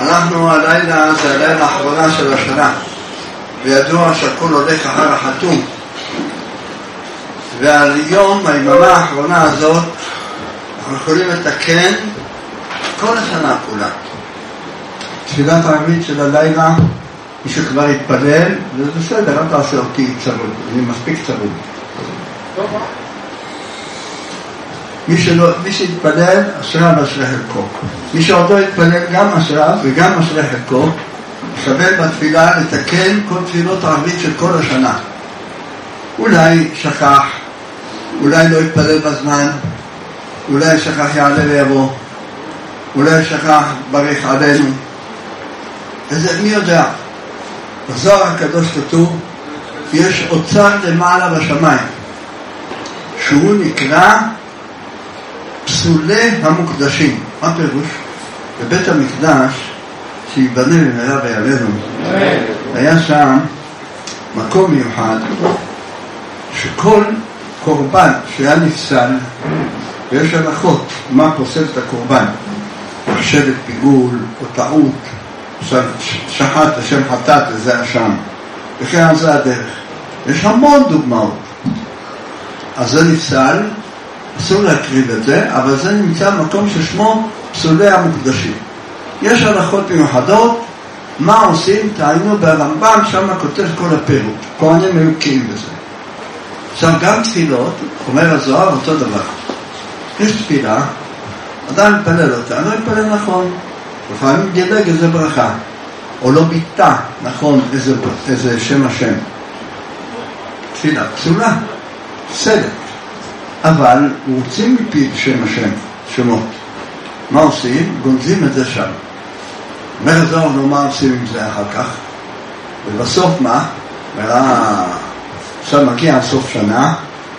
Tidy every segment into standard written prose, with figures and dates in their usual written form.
אנחנו הלילה, זה הלילה האחרונה של השנה, וידוע שהכל הולך אחר החתום, והיום, היממה האחרונה הזאת, אנחנו יכולים לתקן כל השנה כולה. תפילת הערבית של הלילה, מי שכבר יתפלל, זה בסדר, אל תעשה אותי צרוד, אני מספיק צרוד. מי שיתפלל, אשריו ואשרי חלקו. מי שעוד לא יתפלל, גם אשריו וגם אשרי חלקו, יקבל בתפילה לתקן כל תפילות הערבית של כל השנה. אולי שכח, אולי לא יתפלל בזמן, אולי שכח יעלה ויבוא, אולי שכח ברך עלינו. וזה מי יודע. בזוהר הקדוש כתוב, יש אוצר למעלה בשמיים, שהוא נקרא פסולי המוקדשים. מה פירוש? בבית המקדש שיבנה במהרה בימינו, היה שם מקום מיוחד שכל קורבן שהיה נפסל, ויש הלכות מה פוסל את הקורבן, מחשבת פיגול או טעות, שחט השם חטאת וזה השם, וכן זה הדרך. יש המון דוגמאות. אז זה נפסל, אסור להקריב את זה, אבל זה נמצא במקום ששמו פסולי המוקדשים. יש הלכות מיוחדות, מה עושים? תעיינו ברמב"ם, שם כותב כל הפירוט. כהנים היו בקיאים בזה. עכשיו גם תפילות, אומר הזוהר, אותו דבר. יש תפילה, אדם מתפלל אותה, לא יתפלל נכון. לפעמים דילג איזה ברכה, או לא ביטא נכון איזה שם השם. תפילה פסולה, בסדר. אבל רוצים מפי שם השם, שמות. מה עושים? גונזים את זה שם. אומר הזוהר, מה עושים עם זה אחר כך? ובסוף מה? עכשיו מגיע סוף שנה,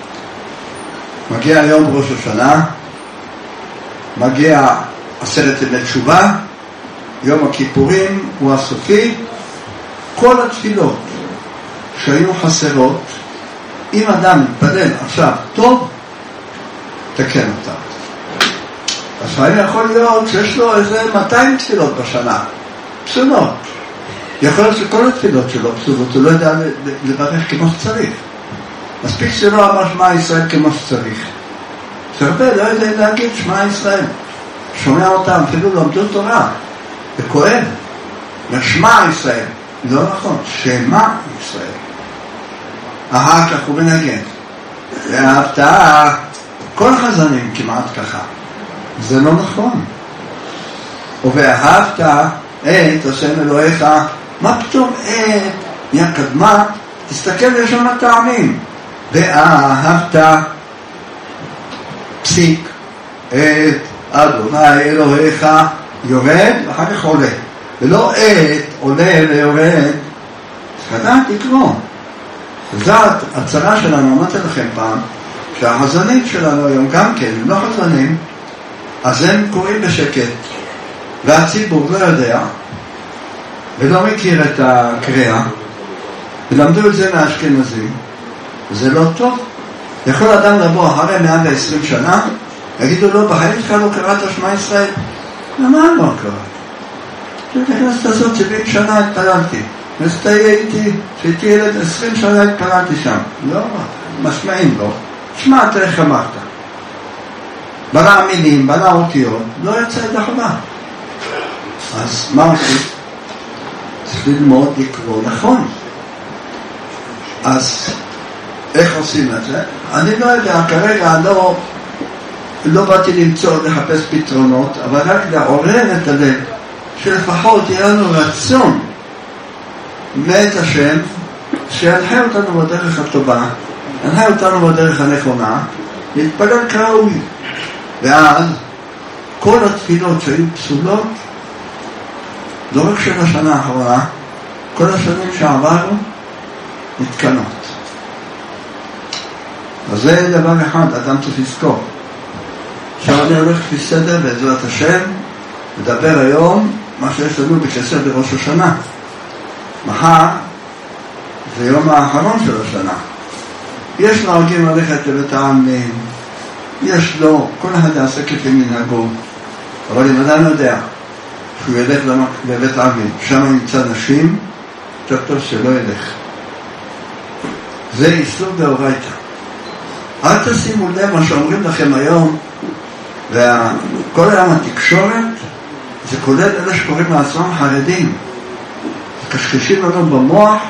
מגיע יום ראש השנה, מגיע 10 ימי תשובה, יום הכיפורים הוא הסופי. כל התפילות שהיו חסרות, אם אדם מתפלל עכשיו טוב, תקן אותה. אז פעמים יכול להיות שיש לו איזה 200 תפילות בשנה, פסולות. יכול להיות שכל התפילות שלו פסולות, הוא לא יודע לברך כמו שצריך. מספיק שלא אמר שמע ישראל כמו שצריך. הרבה לא יודע להגיד שמע ישראל. שומע אותם, אפילו לומדו תורה. זה כואב. שמע ישראל. לא נכון, שמע ישראל. אחר כך הוא מנגן. וההפתעה, כל החזנים כמעט ככה. זה לא נכון. ואהבת את השם אלוהיך, מה פתאום נהיה קדמה? תסתכל לשון הטעמים. ואהבת פסיק את אדוני אלוהיך יורד ואחר כך עולה, ולא את עולה ויורד. חדעת לקרוא. זאת הצרה שלנו. אמרתי לכם פעם שהחזנים שלנו היום גם כן הם לא חזנים, אז הם קוראים בשקט והציבור לא יודע ולא מכיר את הקריאה, ולמדו את זה מהאשכנזים, וזה לא טוב. יכול אדם לבוא אחרי 120 שנה, יגידו לו, בחיים שלך לא קראת שמע ישראל? למה לא קראת? בכנסת הזאת 70 שנה התפללתי, מסתייתי, שהייתי ילד 20 שנה התפללתי שם. לא, משמעים לא. שמע, תראה אמרת. בנה המילים, בנה אותיות, לא יצא את החובה. אז מה עושים? צריך ללמוד לקרוא נכון. אז איך עושים את זה? אני לא יודע, כרגע לא באתי לחפש פתרונות, אבל רק לעורר את הלב, שלפחות יהיה לנו רצון מאת השם, שינחה אותנו בדרך הטובה, ינחה אותנו בדרך הנכונה, להתפלל כראוי. ואז כל התפילות שהיו פסולות, לא רק של השנה האחרונה, כל השנים שעברנו, מתקנות. אז זה דבר אחד, אדם צריך לזכור. עכשיו אני הולך לפי סדר בעזרת השם, לדבר היום מה שיש לנו בכסר בראש השנה. מחר זה יום האחרון של השנה. יש נוהגים ללכת לבית העלמין, יש לו, כל אחד יעשה כפי מנהגו, אבל אם אדם יודע שהוא ילך לבית עלמין, שם נמצא נשים, יותר טוב שלא ילך. זה איסור דאורייתא. אל תשימו לב מה שאומרים לכם היום, וכל היום התקשורת, זה כולל אלה שקוראים לעצמם חרדים. קשקשים לנו במוח,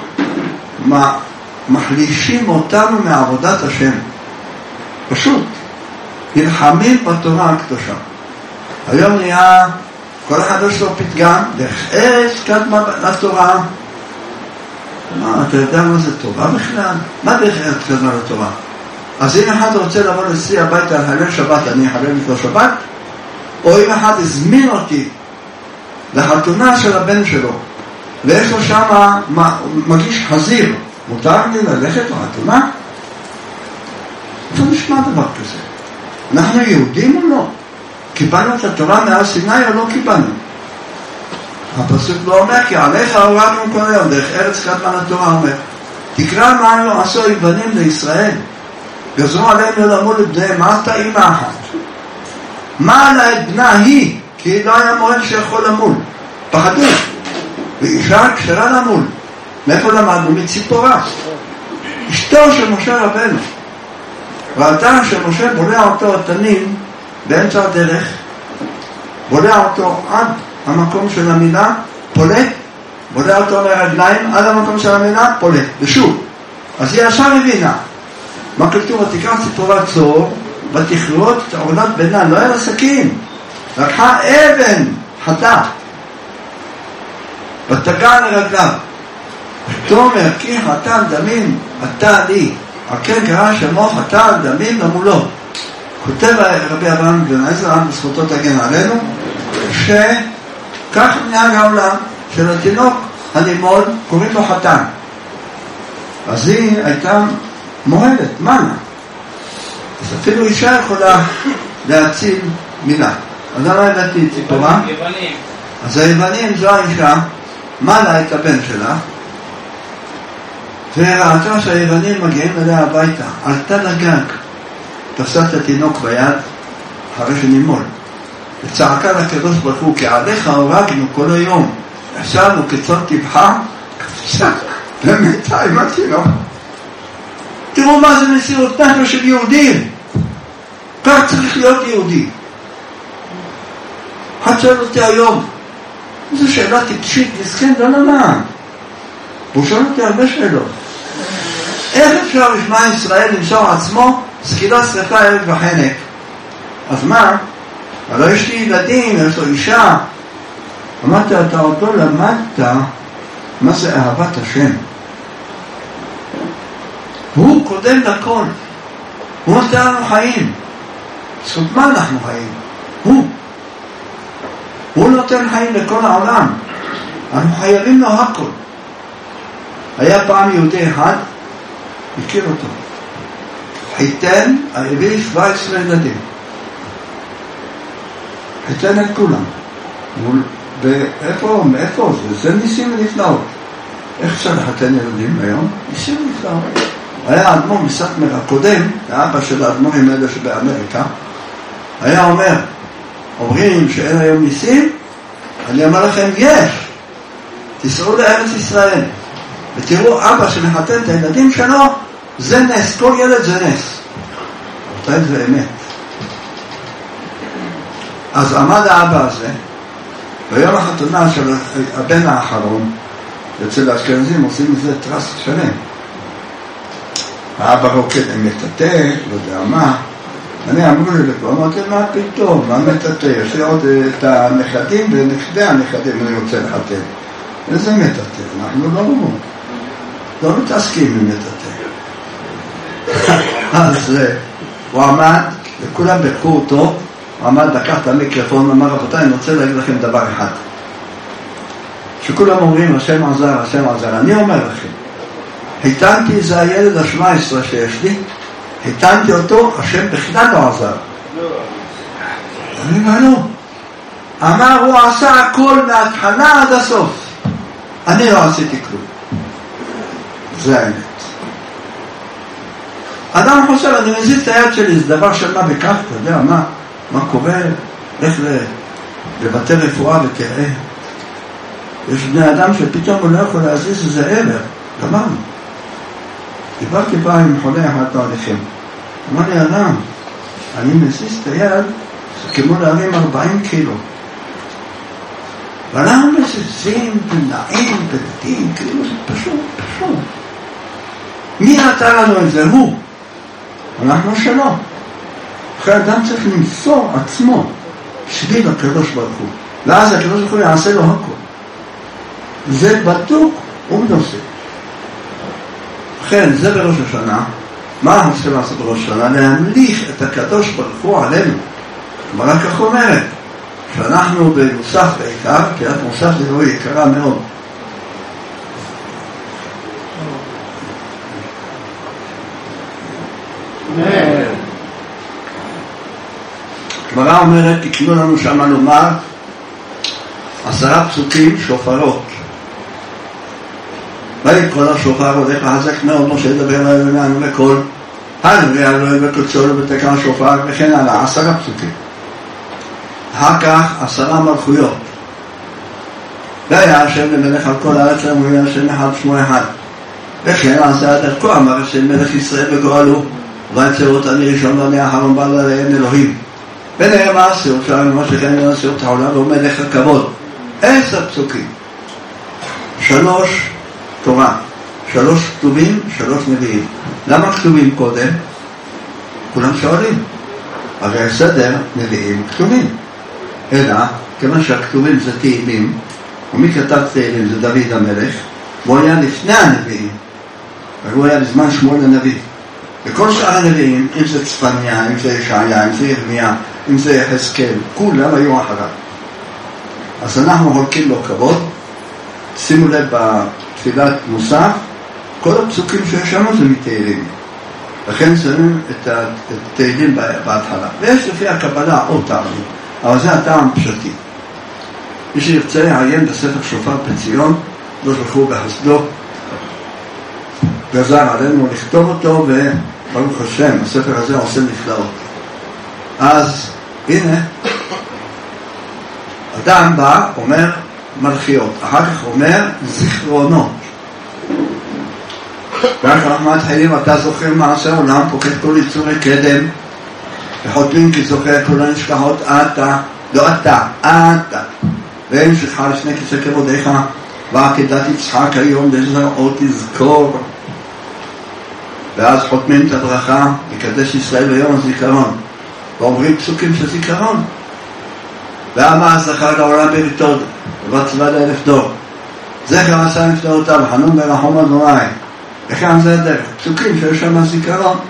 מחלישים אותנו מעבודת השם. פשוט. נלחמים בתורה הקדושה. היום נהיה, כל אחד יש לו פתגם, דרך ארץ קדמה לתורה. מה, אתה יודע מה זה תורה בכלל? מה דרך ארץ קדמה לתורה? אז אם אחד רוצה לבוא לסי הביתה לחלל שבת, אני אחלל איתו שבת? או אם אחד הזמין אותי לחתונה של הבן שלו, ויש לו שם מגיש חזיר, מותר לי ללכת לחתונה? איפה נשמע דבר כזה? אנחנו יהודים או לא? קיבלנו את התורה מהר סיני או לא קיבלנו? הפסוק לא אומר, כי עליך הורדנו כל היום, דרך ארץ קדמה לתורה אומר. תקרא מה עשו היוונים לישראל. גזרו עליהם למול את בניהם, מה אתה אימא אחת? מה עלה את בנה היא? כי לא היה מועד שיכול למול. פחדו. ואישה כשרה למול. מאיפה למדנו? מציפורה. אשתו של משה רבנו. ראתה שמשה בולע אותו התנין באמצע הדרך, בולע אותו עד המקום של המילה פולה, בולע אותו מהרגליים עד המקום של המילה פולה, ושוב. אז היא עכשיו הבינה. מה כתוב? תיקח ציפורה צור, ותכרות את עולת בינה, לא היה לה סכין. לקחה אבן חדה, ותגע לרגליו. ותאמר, כי חתן דמים אתה לי, על כן קרא שמו חתן דמים למולו. כותב רבי אברהם בן עזרא, בזכותו תגן עלינו, שכך מנהג העולם, של התינוק הלימוד, קוראים לו חתן. אז היא הייתה מועדת, מנה. אז אפילו אישה יכולה להציל מילה. אז למה הבאתי ציפורה? אז היוונים זו האישה, מנה את הבן שלה, וראתה שהיוונים מגיעים אליה הביתה, עלתה לגג, תפסה את התינוק ביד, אחרי שנימול, וצעקה לקדוש ברוך הוא, כי עליך הורגנו כל היום, ישבנו כצאן טבחה, קפצה, ומתה עם התינוק. תראו מה זה מסירות נפש של יהודים. כך צריך להיות יהודי. אחד שואל אותי היום, זו שאלה טיפשית, מסכן, לא למד. והוא שואל אותי הרבה שאלות. איך אפשר לשמע ישראל למשור עצמו סקילה שרפה ערב וחנק? אז מה? הלוא יש לי ילדים, יש לו אישה. אמרתי, אתה עוד לא למדת מה זה אהבת השם. הוא קודם לכל. הוא נותן לנו חיים. זאת מה אנחנו חיים? הוא נותן חיים לכל העולם. אנחנו חייבים לו הכל. היה פעם יהודי אחד, הכיר אותו. חיתן, הביא 17 ילדים. חיתן את כולם. מאיפה? זה ניסים ונפלאות. איך אפשר לחתן ילדים היום? ניסים ונפלאות. היה האדמו"ר מסאטמר הקודם, האבא של האדמו"רים האלה שבאמריקה, היה אומרים שאין היום ניסים, אני אומר לכם, יש. תסעו לארץ ישראל, ותראו אבא שמחתן את הילדים שלו, זה נס, כל ילד זה נס. אותה זה אמת. אז עמד האבא הזה, ביום החתונה של הבן האחרון, אצל האשכנזים עושים את זה טרס שלם. האבא רוקד עם מטאטא, לא יודע מה. אני אמרו לי לפה, אמרתי, מה פתאום, מה מטאטא? יש לי עוד את הנכדים ונכדי הנכדים, אני רוצה לחתן. איזה מטאטא? אנחנו לא מתעסקים עם מטאטא. אז הוא עמד, וכולם ברכו אותו, הוא עמד, לקח את המיקרופון, אמר, רבותיי, אני רוצה להגיד לכם דבר אחד. שכולם אומרים, השם עזר, השם עזר. אני אומר לכם, היתנתי, זה הילד ה-17 שיש לי, היתנתי אותו, השם בכלל לא עזר. אני אומר, לא. אמר, הוא עשה הכל מההתחלה עד הסוף. אני לא עשיתי כלום. זה האמת. אדם חושב, אני מזיז את היד שלי, זה דבר של מה בכך, אתה יודע מה קורה, לך לבתי רפואה ותראה. יש בני אדם שפתאום הוא לא יכול להזיז איזה עבר. גמרנו. דיברתי פעם עם חולה אחד תהליכים. אמר לי, אדם, אני מזיז את היד, זה כמו להרים 40 קילו. ואנחנו מזיזים ונעים ונעים, כאילו זה פשוט. מי נתן לנו את זה? הוא. אנחנו שלא. אחרי אדם צריך למסור עצמו בשביל הקדוש ברוך הוא. ואז הקדוש ברוך הוא יעשה לו הכל. זה בדוק ומנוסה. לכן, זה בראש השנה. מה אנחנו צריכים לעשות בראש השנה? להמליך את הקדוש ברוך הוא עלינו. כלומר, כך אומרת, שאנחנו במוסף בעיקר, כי מוסף זה לא יקרה מאוד. הגמרא אומרת, תקנו לנו שמה לומר 10 פסוקים שופרות. ויקרא לשופר הולך לחזק מאוד, משה ידבר לנו בקול, הללויה אלוהים וקודשו ותקע שופר, וכן הלאה, 10 פסוקים. אחר כך 10 מלכויות. והיה השם למלך על כל הארץ, אמרו השם אחד שמו אחד. וכן עשה דרכו, אמר השם מלך ישראל וגואלו, ויצר אותני ראשון ואני האחרון בא עליהם אלוהים. ונאמר סירות שלנו, מה שכן נעשה את העולם, ומלך הכבוד. 10 פסוקים. 3 תורה, 3 כתובים, 3 נביאים. למה כתובים קודם? כולם שואלים. הרי הסדר נביאים כתובים. אלא, כיוון שהכתובים זה תהילים, ומי כתב תהילים זה דוד המלך, והוא היה לפני הנביאים, והוא היה בזמן שמואל הנביא. וכל שאר הנביאים, אם זה צפניה, אם זה ישעיה, אם זה ירמיה, אם זה יחזקאל, כולם היו אחריו. אז אנחנו הולכים לו כבוד. שימו לב בתפילת מוסף, כל הפסוקים שיש שם זה מתהילים. לכן שמים את התהילים בהתחלה. ויש לפי הקבלה עוד טעמים, אבל זה הטעם פשוטי. מי שירצה יעיין בספר שופר בציון, לא שלחו בחסדו, גזר עלינו לכתוב אותו, וברוך השם, הספר הזה עושה נפלאות. אז הנה, אדם בא, אומר מלכיות, אחר כך אומר זיכרונות. ואחר כך מתחילים, אתה זוכר מעשה עולם, פוקד כל יצורי קדם, וחותמים כי זוכר כל הנשכחות, אתה, לא אתה, ואין שלך לפני כיסא כבודיך, ועקדת יצחק היום, לזרעו תזכור. ואז חותמים את הברכה, יקדש ישראל ביום הזיכרון, ואומרים פסוקים של זיכרון. ואמה זכר לעולם בריתוד, ובצבא ל1000 דור. זכר עשה נפלאותיו, חנון ברחום אדוני. וכאן זה הדרך, פסוקים שיש שם זיכרון.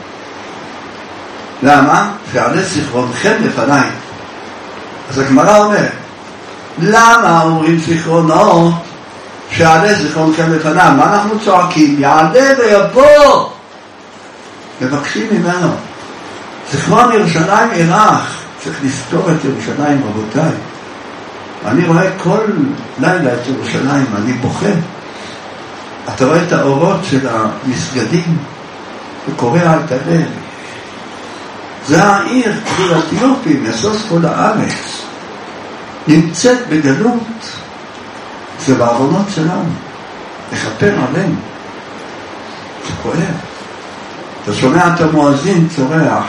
למה? שעלה זיכרונכם לפניי. אז הגמרא אומרת, למה אומרים זיכרונות שעלה זיכרונכם לפניי? מה אנחנו צועקים? יעלה ויבוא. מבקשים ממנו. זיכרון ירושלים ירח. צריך לזכור את ירושלים, רבותיי. אני רואה כל לילה את ירושלים, אני בוכה. אתה רואה את האורות של המסגדים, וקורע את הלב. זה העיר, כל האתיופים, יסוס כל הארץ, נמצאת בגלות. זה בעוונות שלנו, לכפר עלינו. זה כואב. אתה שומע את המואזין צורח,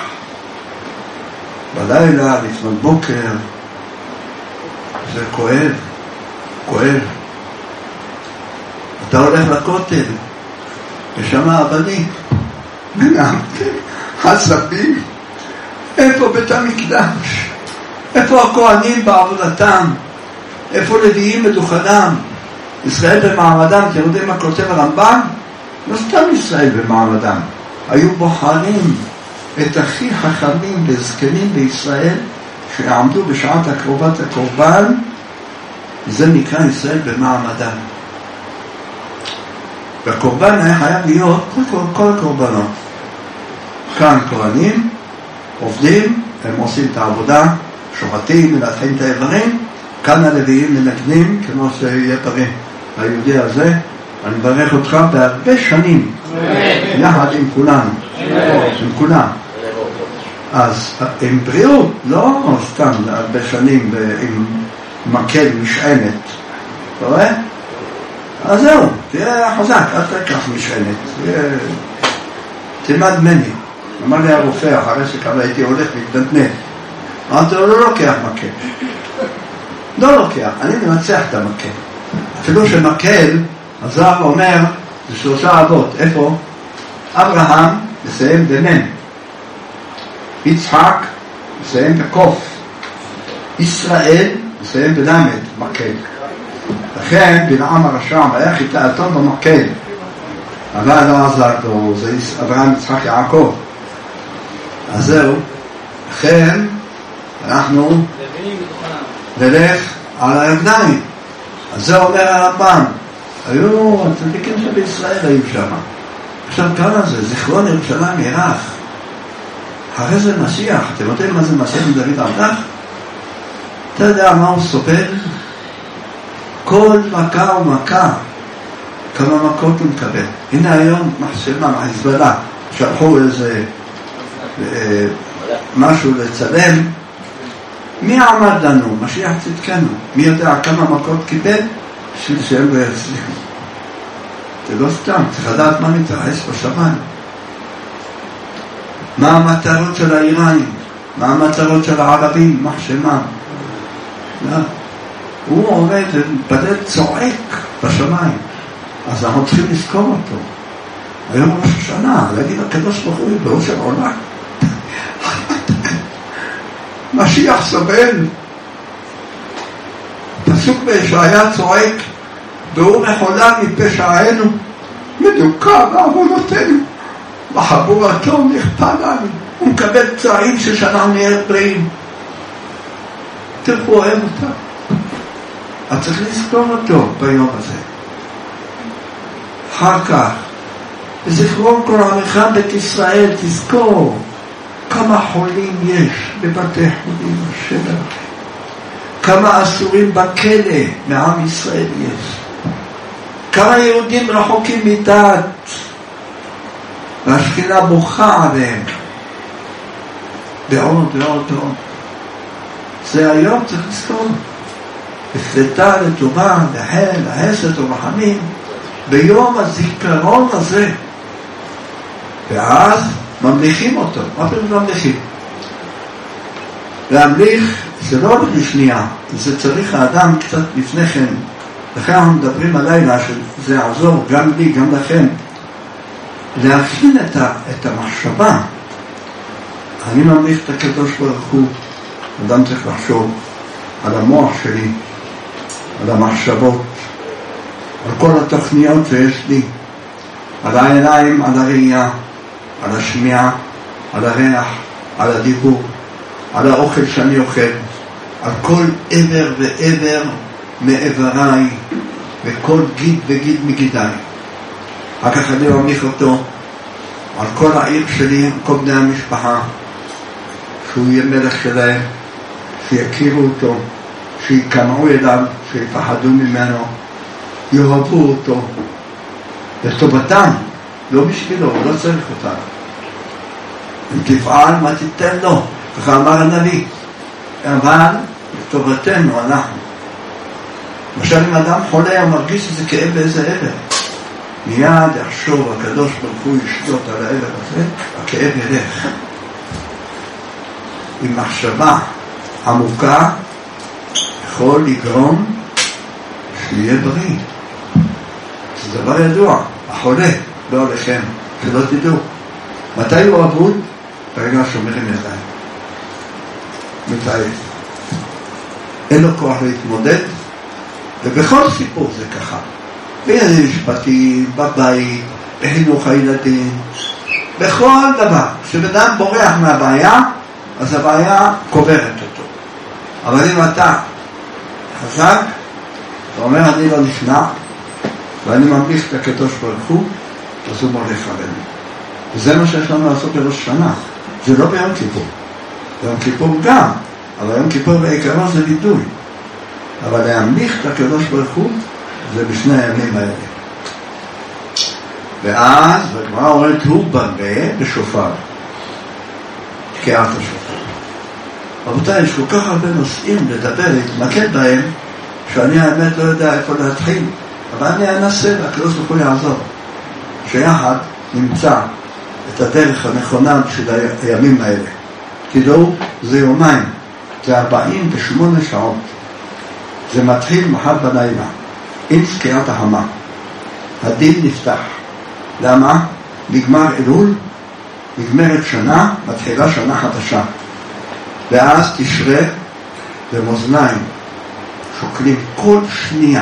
בלילה, לפנות בוקר, זה כואב, כואב. אתה הולך לכותל, ושם הבנים, הסבים, איפה בית המקדש? איפה הכהנים בעבודתם? איפה לוויים בדוכנם? ישראל במעמדם, אתם יודעים מה כותב הרמב"ם? לא סתם ישראל במעמדם, היו בוחרים את הכי חכמים וזקנים בישראל שעמדו בשעת הקרובת הקורבן. זה נקרא ישראל במעמדם. והקורבן היה חייב להיות כל הקורבנות. כאן כהנים עובדים, הם עושים את העבודה, שוחטים, מנתחים את האיברים. כאן הלוויים מנגנים, כמו שיהיה פרי היהודי הזה. אני מברך אותך בהרבה שנים, יחד עם כולנו, עם כולם. אז עם בריאות, לא סתם הרבה שנים עם מקל משענת, אתה רואה? אז זהו, תהיה חזק, אל תקח משענת, תלמד ממני. אמר לי הרופא, אחרי שכבר הייתי הולך להתנדנד, אמרתי לו, לא לוקח מקל. לא לוקח, אני מנצח את המקל. אפילו שמקל, הזוהר אומר, זה 3 אבות. איפה? אברהם מסיים במם, יצחק מסיים בקוף, ישראל מסיים בלמד, מקל. לכן בלעם הרשע היה חיטה אתון במקל, אבל לא עזר לו, זה אברהם, יצחק, יעקב. אז זהו, לכן אנחנו נלך על הידיים. אז זה אומר הרמב"ם, היו הצדיקים שבישראל היו שם. עכשיו כמה זה, זיכרון ירושלים ירח. הרי זה משיח, אתם יודעים מה זה משיח מדוד המלך? אתה יודע מה הוא סובל? כל מכה ומכה, כמה מכות הוא מקבל. הנה היום מחשבה, חיזבאללה, שלחו איזה משהו לצלם. מי עמד לנו? משיח צדקנו. מי יודע כמה מכות קיבל? בשביל שהם לא יצליחו. זה לא סתם, צריך לדעת מה מתרחש בשמיים. מה המטרות של האיראנים? מה המטרות של הערבים? מחשמה. הוא עומד ובדד צועק בשמיים. אז אנחנו צריכים לזכור אותו. היום ראש השנה, להגיד הקדוש ברוך הוא בראש העולם. משיח סובל. פסוק בישעיה צועק, והוא מחולל מפשענו, מדוכא בעוונותינו, בחבורתו נכפה לנו. הוא מקבל צערים שאנחנו נהיה בריאים. תראו, אוהב אותה. אז צריך לזכור אותו ביום הזה. אחר כך, בזיכרון כל עמך בית ישראל, תזכור כמה חולים יש בבתי חולים השם, כמה אסורים בכלא מעם ישראל יש, כמה יהודים רחוקים מדת והשכינה בוכה עליהם, ועוד ועוד ועוד. זה היום צריך לזכור, בפלטה לטובה, לחל, לחסד ורחמים, ביום הזיכרון הזה. ואז ממליכים אותו. מה פתאום ממליכים? להמליך זה לא רק לשנייה, זה צריך האדם קצת לפני כן. לכן אנחנו מדברים הלילה שזה יעזור גם לי, גם לכם, להכין את המחשבה. אני ממליך את הקדוש ברוך הוא. אדם צריך לחשוב על המוח שלי, על המחשבות, על כל התוכניות שיש לי, על העיניים, על הראייה, על השמיעה, על הריח, על הדיבור, על האוכל שאני אוכל, על כל עבר ועבר מעבריי, וכל גיד וגיד מגידיי. אחר כך אני ממליך אותו על כל העיר שלי, על כל בני המשפחה, שהוא יהיה מלך שלהם, שיכירו אותו, שיקנעו אליו, שיפחדו ממנו, יאהבו אותו לטובתם, לא בשבילו, הוא לא צריך אותם. אם תפעל מה תיתן לו, ככה אמר הנביא, אבל לטובתנו אנחנו. למשל אם אדם חולה הוא מרגיש שזה כאב באיזה עבר, מיד יחשוב הקדוש ברוך הוא ישלוט על העבר הזה, הכאב ילך. עם מחשבה עמוקה יכול לגרום שיהיה בריא. זה דבר ידוע, החולה, לא עליכם, שלא תדעו. מתי הוא אבוד? ברגע שומרים ידיים. מתעייף. אין לו כוח להתמודד, ובכל סיפור זה ככה. בעניינים משפטיים, בבית, בחינוך הילדים, בכל דבר. כשבן בורח מהבעיה, אז הבעיה קוברת אותו. אבל אם אתה חזק, אתה אומר אני לא נכנע, ואני ממליך את הקדוש ברוך הוא, אז הוא מולך עלינו. וזה מה שיש לנו לעשות בראש שנה. זה לא ביום כיפור. ביום כיפור גם, אבל יום כיפור בעיקרו זה וידוי. אבל להמליך את הקדוש ברוך הוא, זה בשני הימים האלה. ואז, בגמרא אומרת, הוא בנה בשופר. תקיעת השופר. רבותיי, יש כל כך הרבה נושאים לדבר, להתמקד בהם, שאני האמת לא יודע איפה להתחיל. אבל אני אנסה, והקדוש ברוך הוא יעזור. שיחד נמצא את הדרך הנכונה בשביל הימים האלה. תדעו, זה יומיים, זה 48 שעות. זה מתחיל מחר בלילה, עם סקירת החמה. הדין נפתח. למה? נגמר אלול, נגמרת שנה, מתחילה שנה חדשה. ואז תשרה במאזניים, שוקלים כל שנייה.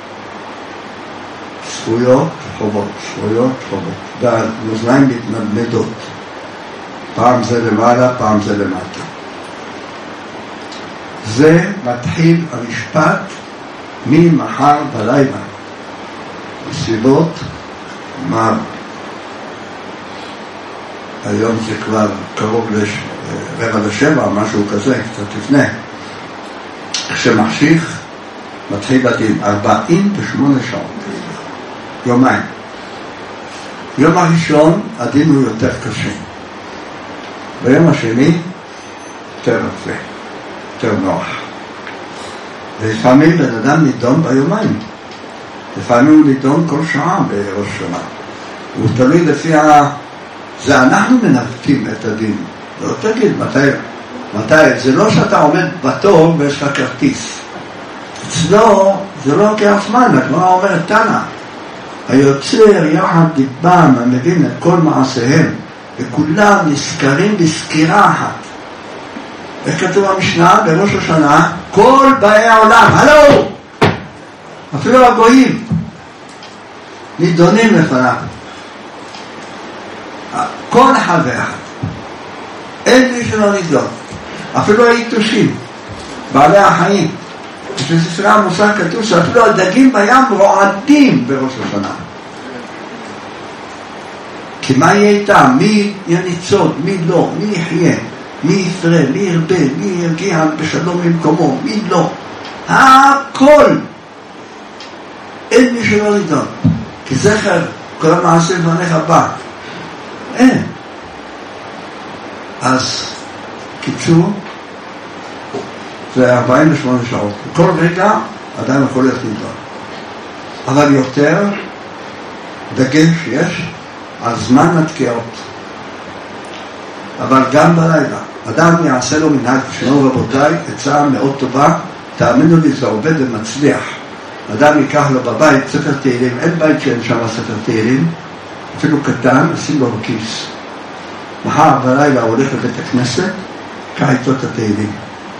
זכויות, חובות, זכויות, חובות. והמאזניים מתנדנדות. פעם זה למעלה, פעם זה למטה. זה מתחיל המשפט ממחר בלילה. בסביבות מה? היום זה כבר קרוב ל6:45, משהו כזה, קצת לפני. כשמחשיך מתחיל הדין 48 שעות. יומיים. יום הראשון הדין הוא יותר קשה. ביום השני יותר רצה, יותר נוח. ולפעמים בן אדם נידון ביומיים. לפעמים הוא נידון כל שעה בראש שנה. הוא תלוי לפי זה אנחנו מנווטים את הדין. לא תגיד מתי. זה לא שאתה עומד בתור ויש לך כרטיס. אצלו זה לא לוקח זמן. הגמרא אומרת תנא, היוצר יחד דיבם המבין את כל מעשיהם, וכולם נזכרים בסקירה אחת. איך כתוב המשנה בראש השנה? כל באי העולם, הלו! אפילו הגויים נידונים לפניו. כל אחד ואחד. אין מי שלא נידון. אפילו היתושים, בעלי החיים. בספרי המוסר כתוב שאפילו הדגים בים רועדים בראש השנה. כי מה יהיה איתם? מי יניצוד? מי לא? מי יחיה? מי יפרה? מי ירבה? מי יגיע בשלום למקומו? מי לא? הכל. אין מי שלא נידון. כי זכר כל המעשה לפניך בא. אין. אז קיצור, זה 48 שעות. כל רגע אדם יכול להיות נידון. אבל יותר דגש יש על זמן התקיעות. אבל גם בלילה. אדם יעשה לו מנהג, תשמעו רבותיי, עצה מאוד טובה, תאמינו לי, זה עובד ומצליח. אדם ייקח לו בבית ספר תהילים, אין בית שאין שם ספר תהילים, אפילו קטן, נשים לו בכיס. מחר בלילה הוא הולך לבית הכנסת, קח איתו את התהילים.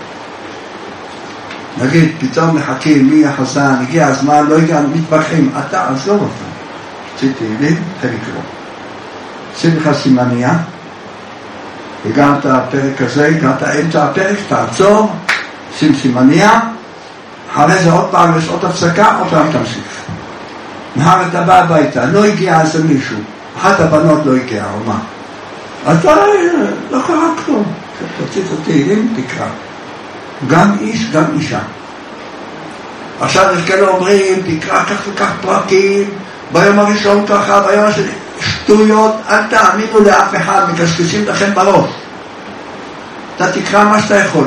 נגיד, פתאום מחכים, מי החזן, הגיע הזמן, לא הגיע, מתווכחים, אתה, אז לא רוצה. תוציא תהילים, תן לקרוא. שים לך סימניה, הגעת הפרק הזה, הגעת אמצע הפרק, תעצור, שים סימניה, אחרי זה עוד פעם יש עוד הפסקה, עוד פעם תמשיך. מחר אתה בא הביתה, לא הגיע איזה מישהו, אחת הבנות לא הגיעה, או מה? אתה לא קרה כלום. תוציא את התהילים, תקרא. גם איש, גם אישה. עכשיו יש כאלה אומרים, תקרא כך וכך פרקים, ביום הראשון ככה, ביום השני. שטויות, אל תאמינו לאף אחד, מקשקשים לכם בראש. אתה תקרא מה שאתה יכול.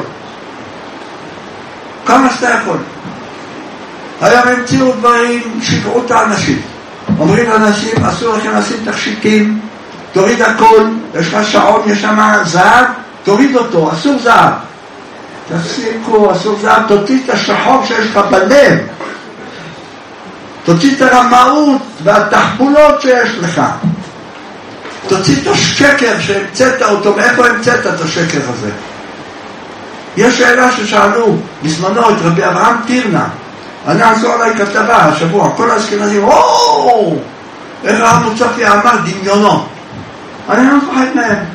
כמה שאתה יכול. היום המציאו דברים, שיגעו את האנשים. אומרים לאנשים, אסור לכם לשים תכשיטים, תוריד הכל, יש לך שעון, יש שם זהב, תוריד אותו, אסור זהב. תפסיקו, אסור זהב, תוציא את השחור שיש לך בלב. תוציא את הרמאות והתחבולות שיש לך. תוציא את השקר שהמצאת אותו, מאיפה המצאת את השקר הזה? יש שאלה ששאלו בזמנו את רבי אברהם טירנה, אני עשו עליי כתבה השבוע, כל האשכנזים, איך הרב מוצפי אמר דמיונות. אני לא מפחד מהם.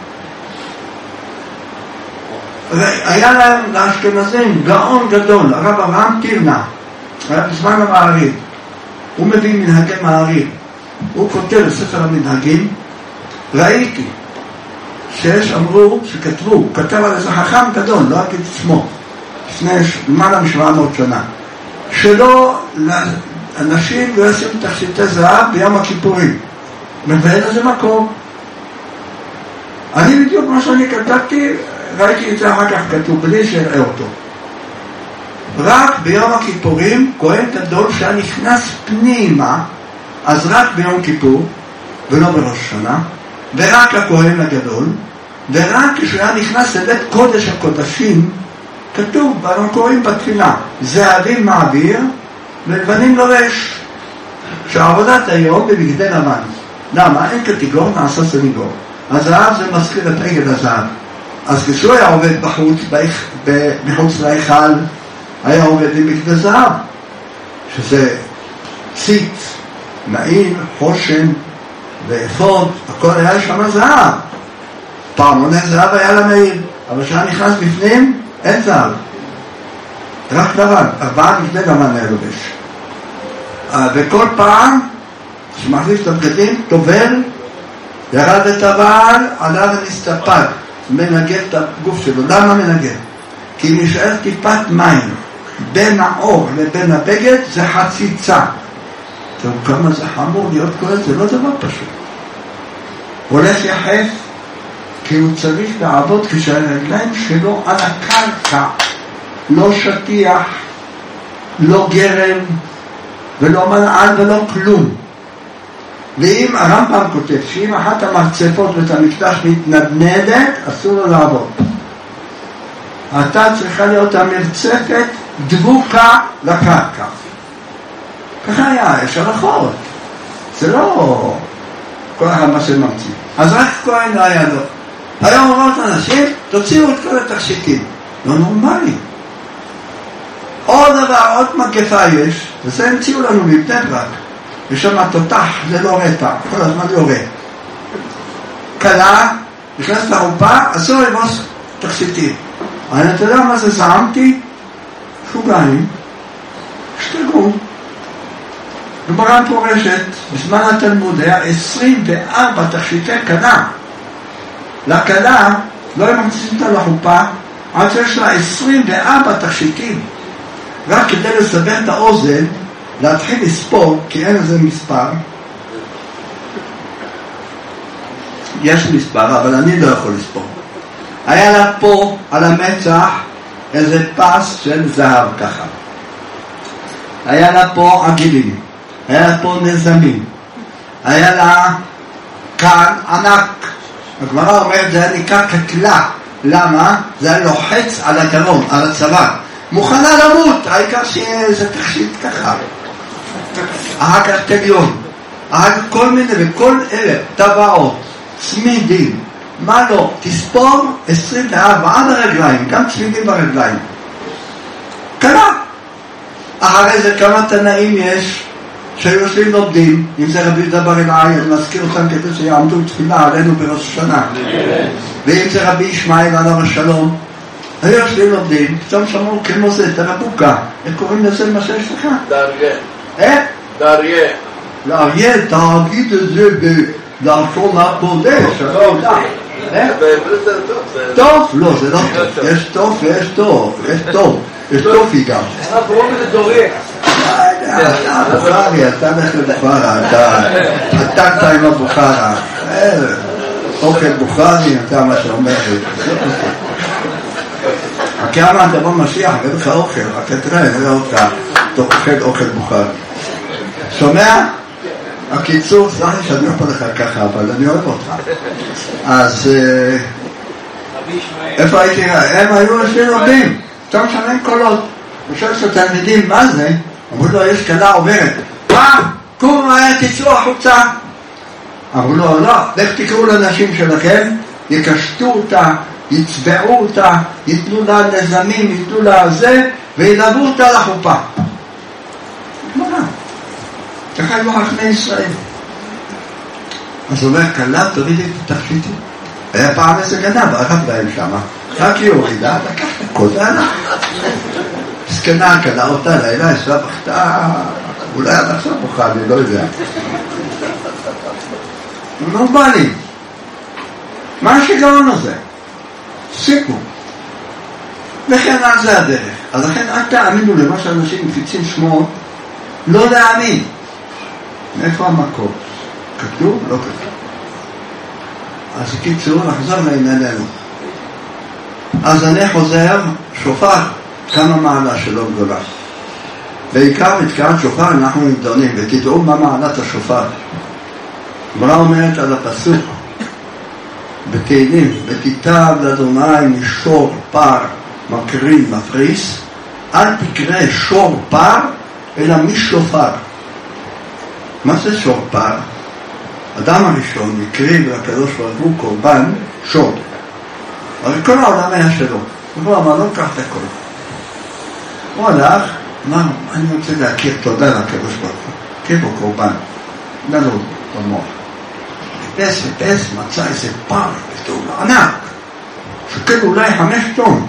היה להם לאשכנזים גאון גדול, הרב אברהם טירנה, היה בזמן המעריב, הוא מביא מנהגי מעריב, הוא כותב ספר המנהגים, ראיתי שיש אמרו שכתבו, הוא כתב על איזה חכם גדול, לא אגיד את שמו, לפני למעלה מ700 שנה, שלא אנשים לא ישימו תכשיטי זהב ביום הכיפורים, ואין לזה מקום. אני בדיוק מה שאני כתבתי, ראיתי את זה אחר כך כתוב, בלי שיראה אותו. רק ביום הכיפורים, כהן גדול שהיה נכנס פנימה, אז רק ביום כיפור, ולא בראש השנה, ורק הכהן הגדול, ורק כשהוא היה נכנס לבית קודש הקודשים, כתוב, אנחנו קוראים בתפילה, זהבים מעביר, ולבנים לובש. שעבודת היום בבגדי לבן. למה? אין קטגור, נעשה סניגור. הזהב זה מזכיר את עגל הזהב. אז כשהוא היה עובד בחוץ, מחוץ להיכל, היה עובד עם בגדי זהב, שזה ציץ, מעיל, חושן ואפוד, הכל היה שם זהב. פעמוני זהב היה למעיל, אבל כשהיה נכנס בפנים, אין זהב. רק לבן, 4 בגדי לבן היה לובש. וכל פעם שמחליף את הבגדים, טובל, ירד את הבעל, עלה ונסתפק, מנגד את הגוף שלו. למה מנגד? כי אם נשאר טיפת מים בין האור לבין הבגד, זה חציצה. תראו כמה זה חמור להיות כל זה, לא דבר פשוט. הוא הולך יחף, כי הוא צריך לעבוד כשהרגליים שלו על הקרקע, לא שטיח, לא גרם, ולא מנעל ולא כלום. ואם הרמב"ם כותב שאם אחת המרצפות בית המקדש מתנדנדת, אסור לו לעבוד. אתה צריכה להיות המרצפת דבוקה לקרקע. ככה היה, יש הלכות. זה לא כל אחד מה שממציא. אז רק כהן לא היה לו. היום אומרות אנשים, תוציאו את כל התכשיטים. לא נורמלי. עוד דבר, עוד מגפה יש, וזה המציאו לנו מבני ברק. יש שם תותח, זה לא רטע, כל הזמן יורה. קלה, נכנס לחופה, אסור לבוס תכשיטים. אני אתה יודע מה זה זעמתי? שוגעים, שתגעו. גמרא פורשת, בזמן התלמוד היה 24 תכשיטי קלה. לקלה, לא הם מכניסים אותה לחופה, עד שיש לה 24 תכשיטים. רק כדי לסבר את האוזן, להתחיל לספור, כי אין איזה מספר. יש מספר, אבל אני לא יכול לספור. היה לה פה, על המצח, איזה פס של זהב ככה. היה לה פה עגילים. היה לה פה נזמים. היה לה כאן ענק. הגמרא אומרת, זה היה נקרא כתלה. למה? זה היה לוחץ על הגרון, על הצוואר. מוכנה למות, העיקר שזה תכשיט ככה. אחר כך תליון, אחר כך כל מיני, וכל אלה, טבעות, צמידים, מה לא, תספור 24 עד הרגליים, גם צמידים ברגליים. קרה. אחרי זה כמה תנאים יש, שיושבים לומדים, אם זה רבי יהודה בר אלעאי, אני מזכיר אותם כדי שיעמדו תפילה עלינו בראש השנה. ואם זה רבי ישמעאל עליו השלום, היו יושבים לומדים, פתאום שמעו כמו זה, תרבוקה. איך קוראים לזה מה שיש לך? דריה. איך? דריה. דריה, תגיד את זה בלשון הקודש, לא יודע. בעברית זה טוב. טוב? לא, זה לא טוב. יש טוב ויש טוב. יש טוב. יש טופי גם. אנחנו רואים את זה דוריה. אתה בוכרי, אתה נכד בוכרה, אתה טקת עם הבוכרה. אוכל בוכרי, אתה מה שאומר. כמה אתה בוא משיח, אין לך אוכל, רק תראה, נראה אותך, אתה אוכל בוכרי. שומע? הקיצור, סלח לי שאני אוכל לך ככה, אבל אני אוהב אותך. אז איפה הייתי? הם היו יושבים לומדים, פתאום שומעים קולות. הוא שואל שתלמידים, מה זה? אמרו לו, יש כלה עוברת. קום מהר, תצאו החוצה. אמרו לו, לא, לך תקראו לאנשים שלכם, יקשטו אותה, יצבעו אותה, ייתנו לה נזמים, ייתנו לה זה, וילבו אותה לחופה. מה? ככה היו חכמי ישראל. אז הוא אומר, כלה, תורידי את התכשיטים. היה פעם איזה גנב, הרב בהם שמה. רק היא הורידה, לקח את הכל והלך. סקנה, כלה אותה, לילה, ישבה בכתה, אולי עד עכשיו בוכה, אני לא יודע. לא בא לי. מה השגרון הזה? תפסיקו. וכן על זה הדרך. אז לכן אל תאמינו למה שאנשים מפיצים שמות, לא להאמין. מאיפה המקור? כתוב? לא כתוב. אז קיצור, נחזור לענייננו. אז אני חוזר, שופר, כמה מעלה שלא גדולה. בעיקר בתקיעת שופר אנחנו נדונים, ותדעו מה מעלת השופר. הגמרא אומרת על הפסוק בתהילים, ותיטב לאדוני משור פר מקרין מפריס, אל תקרא שור פר אלא משופר. מה זה שור פר? אדם הראשון הקריב לקדוש ברוך הוא קורבן שור, אבל כל העולם היה שלו. הוא אמר לא קח את הכל. הוא הלך, אמר אני רוצה להכיר תודה לקדוש ברוך הוא, קריב בו קורבן, נלו במוח, חיפש מצא איזה פר פתאום ענק שוקל אולי 5 טון.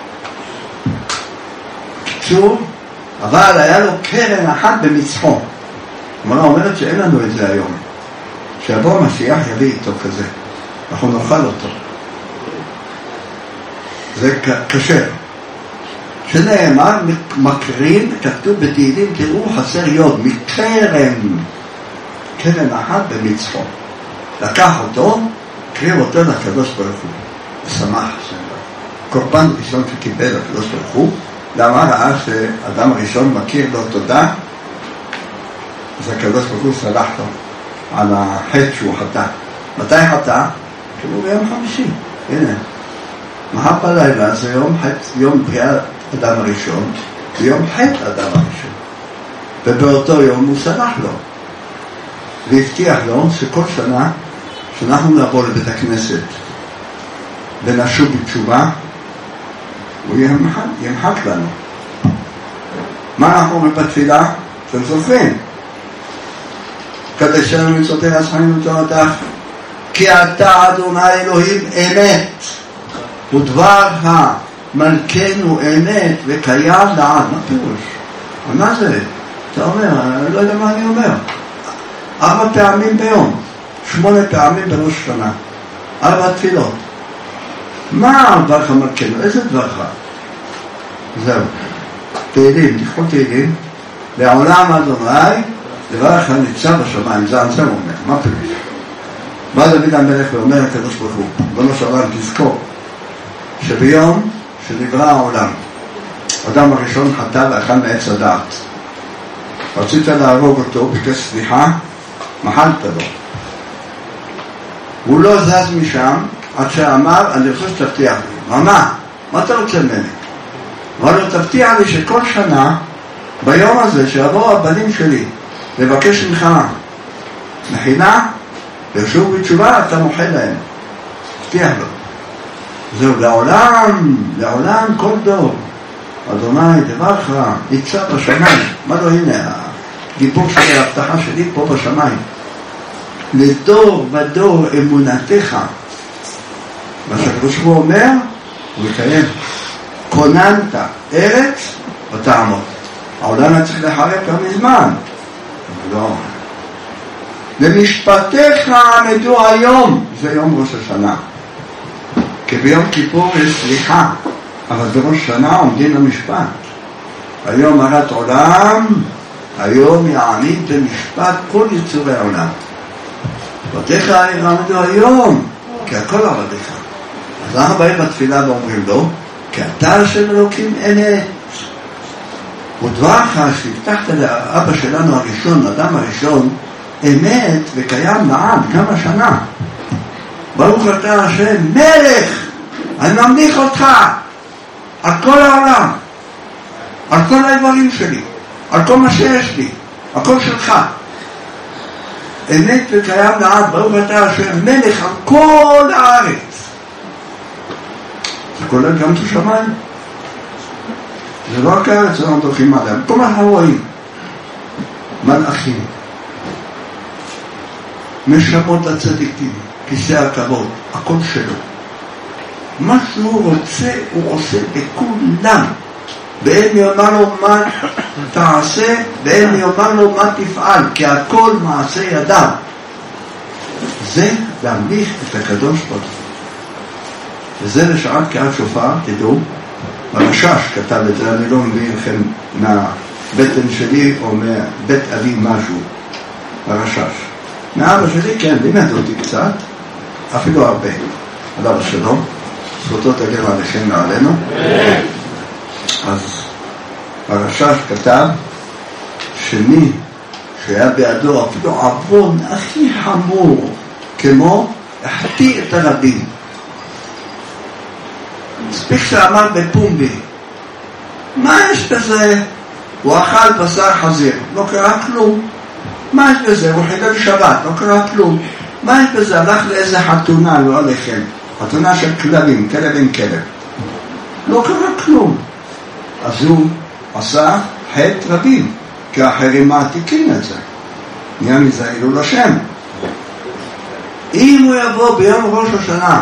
קיצור, אבל היה לו קרן אחת במצחו. הגמרא אומרת שאין לנו את זה היום, שיבוא המשיח יביא איתו כזה, אנחנו נאכל אותו. זה קשה. שנאמר מקרין, כתוב בתהילים, תראו חסר יוד, קרן אחת במצחו. לקח אותו, קריב אותו לקדוש ברוך הוא, ושמח. קורבן ראשון שקיבל לקדוש ברוך הוא, למה ראה שאדם הראשון מכיר לו תודה, אז הקדוש ברוך הוא סלח לו על החטא שהוא חטא. מתי חטא? כאילו ביום חמישי. הנה, מחר בלילה זה יום בריאת אדם הראשון, זה יום חטא אדם הראשון. ובאותו יום הוא סלח לו. והבטיח לו שכל שנה שאנחנו נעבור לבית הכנסת ונשוב בתשובה, הוא ימחק לנו. מה אנחנו אומרים בתפילה? אתם זוכרים? קדשנו מצוותיך ועשינו תורתך, כי אתה אדוני אלוהים אמת, ודברך מלכנו אמת וקיים לעד. מה פירוש? מה זה? אתה אומר, אני לא יודע מה אני אומר. 4 פעמים ביום, 8 פעמים בראש שנה, 4 תפילות. מה דברך מלכנו? איזה דברך? זהו. תהילים, תקחו תהילים, לעולם אדוני דברך ניצב בשמיים. זה על זה הוא אומר. מה פירוש? בא דוד המלך ואומר לקדוש ברוך הוא, ריבונו של עולם, תזכור שביום שנברא העולם, האדם הראשון חטא ואכל מעץ הדעת. רצית להרוג אותו, ביקש סליחה, מחלת לו. הוא לא זז משם עד שאמר, אני רוצה שתבטיח לי. מה אתה רוצה ממני? אבל הוא תבטיח לי שכל שנה ביום הזה שיבואו הבנים שלי לבקש ממך מחילה ושוב בתשובה, אתה מוחל להם. תבטיח לו. זהו, לעולם כל דור אדוני דברך ניצב בשמיים. מה לא, הנה הגיבור של ההבטחה שלי פה בשמיים, לדור ודור אמונתך. מה שהקדוש ברוך הוא אומר הוא מקיים. כוננת ארץ ותעמוד. העולם היה צריך לחרב גם מזמן, לא. למשפטיך עמדו היום. זה יום ראש השנה, כי ביום כיפור יש סליחה, אבל בראש שנה עומדים למשפט. היום הרת עולם, היום יעמיד במשפט כל יצורי העולם. משפטיך עמדו היום, כי הכל עבדיך. אז אנחנו באים בתפילה ואומרים לו, כי אתה השם אלוקים אמת, ודברך שהבטחת לאבא שלנו הראשון, אדם הראשון, אמת וקיים לעד. כמה שנה? ברוך אתה השם מלך, אני ממליך אותך על כל העולם, על כל האיברים שלי, על כל מה שיש לי, הכל שלך. אמת וקיים לעד, ברוך אתה השם מלך על כל הארץ. זה כולל גם את השמיים. זה לא רק הארץ, זה לא דורכים עליהם. כל מה אנחנו רואים, מלאכים, משמות הצדיקים, כיסא הכבוד, הכל שלו. מה שהוא רוצה הוא עושה בכולם. ואין יאמר לו מה תעשה, ואין יאמר לו מה תפעל, כי הכל מעשה ידיו. זה להמליך את הקדוש ברוך הוא. וזה לשעת קריאת שופר, תדעו, הרשש כתב את זה, אני לא מביא לכם מהבטן שלי או מבית אבי משהו, הרשש. מאבא שלי, כן, לימד אותי קצת, אפילו הרבה. עליו השלום, זכותו תגן עליכם ועלינו. אז הרש"ש כתב שמי שהיה בידו אפילו עוון הכי חמור, כמו החטיא את הרבים, מספיק שאמר בפומבי, מה יש בזה? הוא אכל בשר חזיר, לא קרה כלום. מה יש בזה? הוא חילל שבת, לא קרה כלום. מה יש בזה? הלך לאיזה חתונה, לא עליכם, חתונה של כלבים, כלב עם כלב, לא קרה כלום. אז הוא עשה חטא רבים, כי האחרים מעתיקים את זה, נהיה מזה הילול השם. אם הוא יבוא ביום ראש השנה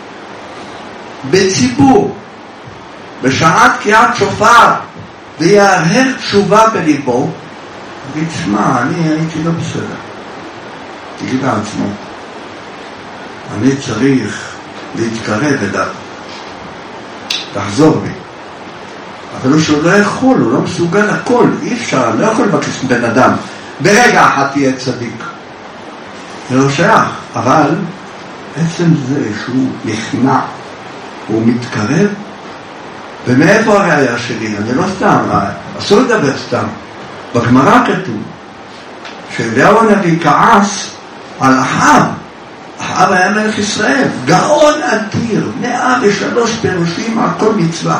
בציבור בשעת קריאת שופר ויהרהר תשובה בליבו, ותשמע, אני הייתי לא בסדר, תגיד לעצמו, אני צריך להתקרב אליו, לחזור בי. אבל שהוא לא יכול, הוא לא מסוגל הכל, אי אפשר, לא יכול לבקש בן אדם ברגע אחת תהיה צדיק, זה לא שייך. אבל עצם זה שהוא נכנע, הוא מתקרב. ומאיפה הראיה שלי? אני לא סתם, אסור לדבר סתם. בגמרא כתוב שאליהו הנביא כעס על אחאב. אחאב היה מלך ישראל, גאון אדיר, 103 פירושים על כל מצווה,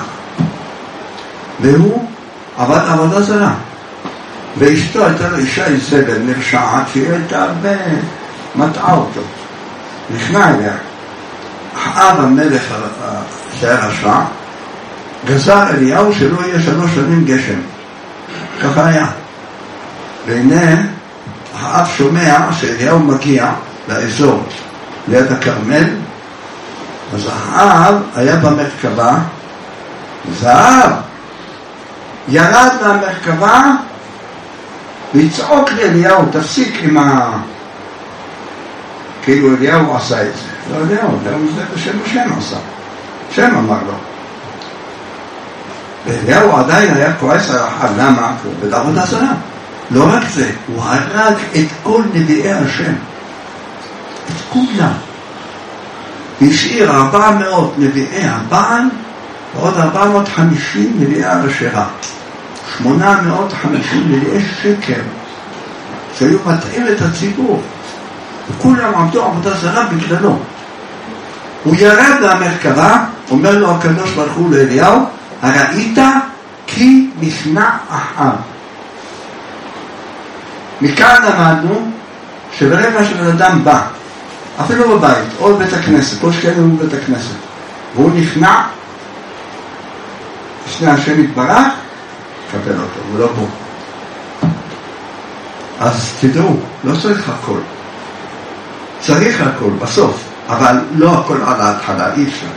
והוא עבד עבודה זרה, ואשתו הייתה לו אישה איזבל נרשעת, שהיא הייתה הרבה מטעה אותו, נכנע אליה. אחאב המלך שהיה רשע, גזר אליהו שלא יהיה 3 שנים גשם, ככה היה. והנה אחאב שומע שאליהו מגיע לאזור ליד הכרמל, אז אחאב היה במרכבה, זהב ירד מהמרכבה ויצעוק לאליהו, תפסיק עם כאילו אליהו עשה את זה. לא אליהו זה בשם השם עשה, שם אמר לו. ואליהו עדיין היה כועס על אחאב. למה? בעבודה זרה. לא רק זה, הוא הרג את כל נביאי השם, את כולם. השאיר 400 נביאי הבעל ועוד 450 נביאי הרשעה, 850 נביאי שקר שהיו מטעים את הציבור, וכולם עמדו עבודה זרה בגללו. הוא ירד מהמרכבה, אומר לו הקדוש ברוך הוא לאליהו, הראית כי נכנע אחאב. מכאן למדנו שברגע שבן אדם בא, אפילו בבית או בבית הכנסת, כל שכן הוא בבית הכנסת, והוא נכנע לפני השם יתברך, קבל אותו, הוא לא בו. אז תדעו, לא צריך הכל, צריך הכל בסוף, אבל לא הכל על ההתחלה, אי אפשר.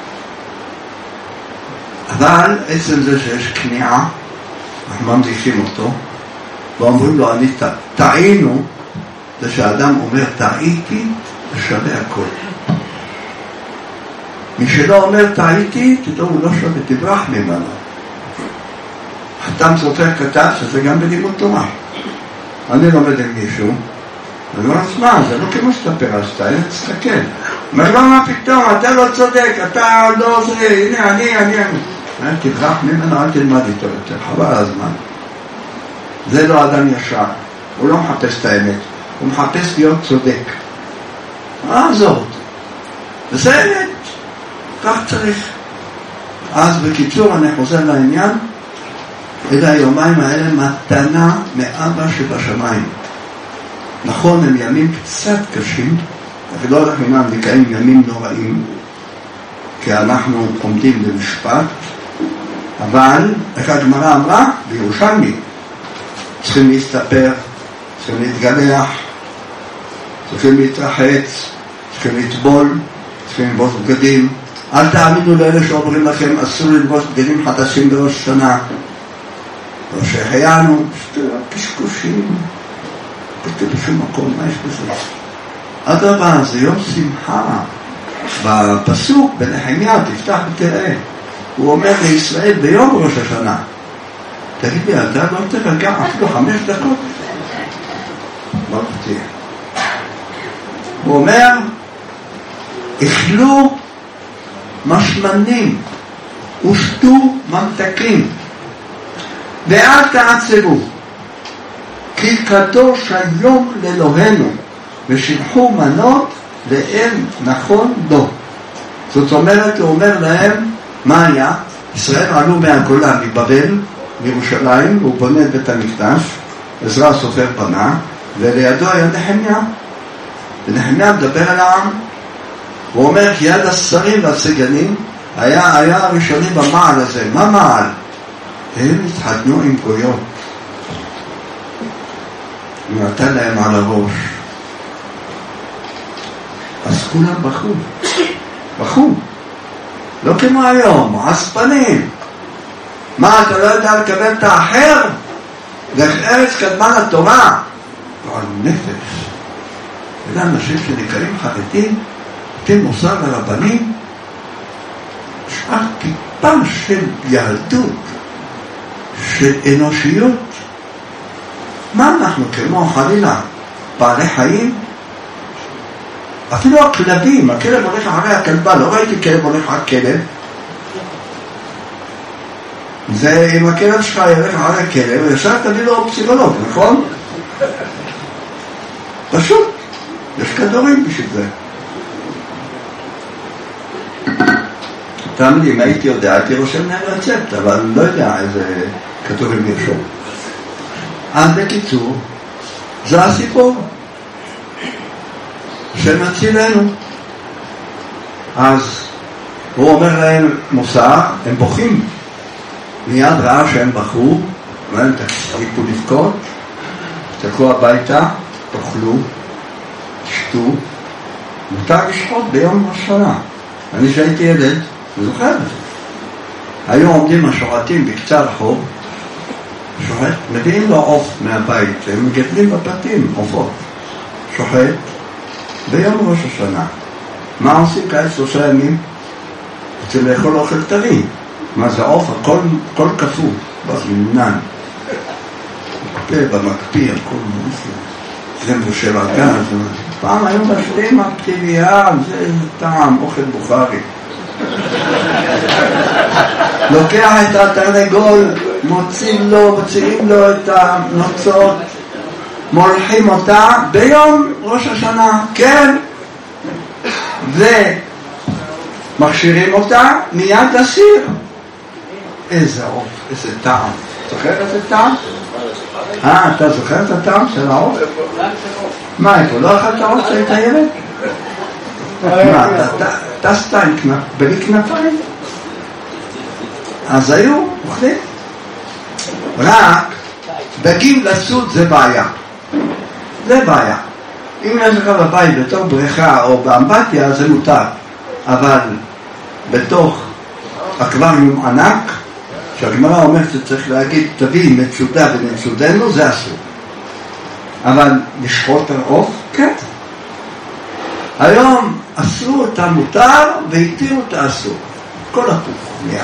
אבל עצם זה שיש כניעה, אנחנו ממליכים אותו ואומרים לו, אני טעינו. זה שהאדם אומר טעיתי, זה שווה הכל. מי שלא אומר טעיתי, תדעו, הוא לא שווה, תברח ממנו. חתם סופר כתב שזה גם בלימוד תורה. אני לומד עם מישהו, אני אומר, מה, זה לא כמו שאתה פירשת, אני תסתכל. אומר לו, מה פתאום, אתה לא צודק, אתה לא זה, הנה, אני. תברח ממנו, אל תלמד איתו יותר, חבל הזמן. זה לא אדם ישר, הוא לא מחפש את האמת, הוא מחפש להיות צודק. זאת? וזה אמת, כך צריך. אז בקיצור אני חוזר לעניין, את היומיים האלה מתנה מאבא שבשמיים. נכון, הם ימים קצת קשים, אבל לא רק מינם נקראים ימים נוראים, כי אנחנו עומדים במשפט, אבל איך הגמרא אמרה? בירושלמי צריכים להסתפר, צריכים להתגלח, צריכים להתרחץ, צריכים לטבול, צריכים ללבוש בגדים. אל תאמינו לאלה שאומרים לכם אסור ללבוש בגדים חדשים בראש השנה, או שהחיינו קשקושים, כתוב בשום מקום, מה יש בזה? אדרבה, זה יום שמחה. בפסוק בנחמיה, תפתח ותראה, הוא אומר לישראל ביום ראש השנה, תגיד לי, אתה לא תרגע אפילו 5 דקות? לא תהיה. הוא אומר, אכלו משמנים ושתו ממתקים, ואל תעצבו, כי קדוש היום לאלוהינו, ושילחו מנות לאל נכון לו. זאת אומרת, הוא אומר להם, מה היה? ישראל עלו מהגולה, מבבל, מירושלים, והוא בונה את בית המקדש, עזרא הסופר בנה, ולידו היה נחמיה. ונחמיה מדבר על העם, הוא אומר, כי יד השרים והסגנים היה הראשונים במעל הזה. מה מעל? הם התחתנו עם גויות. הוא נתן להם על הראש. אז כולם בכו. לא כמו היום, עספנים. מה, אתה לא יודע לקבל את האחר? וארץ קדמה לתורה. לא על נפש. אלה אנשים שנקראים חרדים, אתם מוסר לרבנים, שאר טיפה של ילדות, של אנושיות. מה אנחנו כמו חלילה? בעלי חיים? אפילו הכלבים, הכלב הולך אחרי הכלבה, לא ראיתי כלב הולך אחרי כלב. זה אם הכלב שלך ילך אחרי הכלב, ישר תביא לו פסיכולוג, נכון? פשוט, יש כדורים בשביל זה. תאמין לי, אם הייתי יודע, הייתי רושם להם רצפט, אבל לא יודע איזה כדורים ירשום. אז בקיצור, זה הסיפור שמצילנו. אז הוא אומר להם מוסר, הם בוכים. מיד ראה שהם בחרו, והם תפסיקו לבכות, תלכו הביתה, תאכלו, תשתו, מותר לשחוט ביום השנה. אני שהייתי ילד, זוכר את זה. היו עומדים השוחטים בקצה הרחוב, שוחט, מביאים לו עוף מהבית, הם מגדלים בבתים עופות, שוחט ביום ראש השנה. מה עושים כאלה 3 ימים? רוצים לאכול אוכל טרי. מה זה עוף? הכל קפוא, בזמנן. במקפיא, הכל מוסלם. זה מושל הגז. פעם היו משלים אקטיביה, זה טעם, אוכל בוכרי. לוקח את התרנגול, מוציאים לו את הנוצות, מולחים אותה ביום ראש השנה, כן, ומכשירים אותה מיד לסיר. איזה עוף, איזה טעם. זוכר איזה טעם? אתה זוכר את הטעם של העוף? מה, איפה? לא אכלת עוף שהיית ילד? מה, אתה סתם בלי כנפיים? אז היו אוכלים. רק דגים לסוד זה בעיה. זה בעיה. אם יש לך בבית בתוך בריכה או באמבטיה זה מותר. אבל בתוך אקווריום ענק, שהגמרא אומרת שצריך להגיד תביא מצודה ומצודנו, זה אסור. אבל לשחוט על עוף, כן. היום אסרו את המותר והתירו את האסור. כל הפוך, מיד.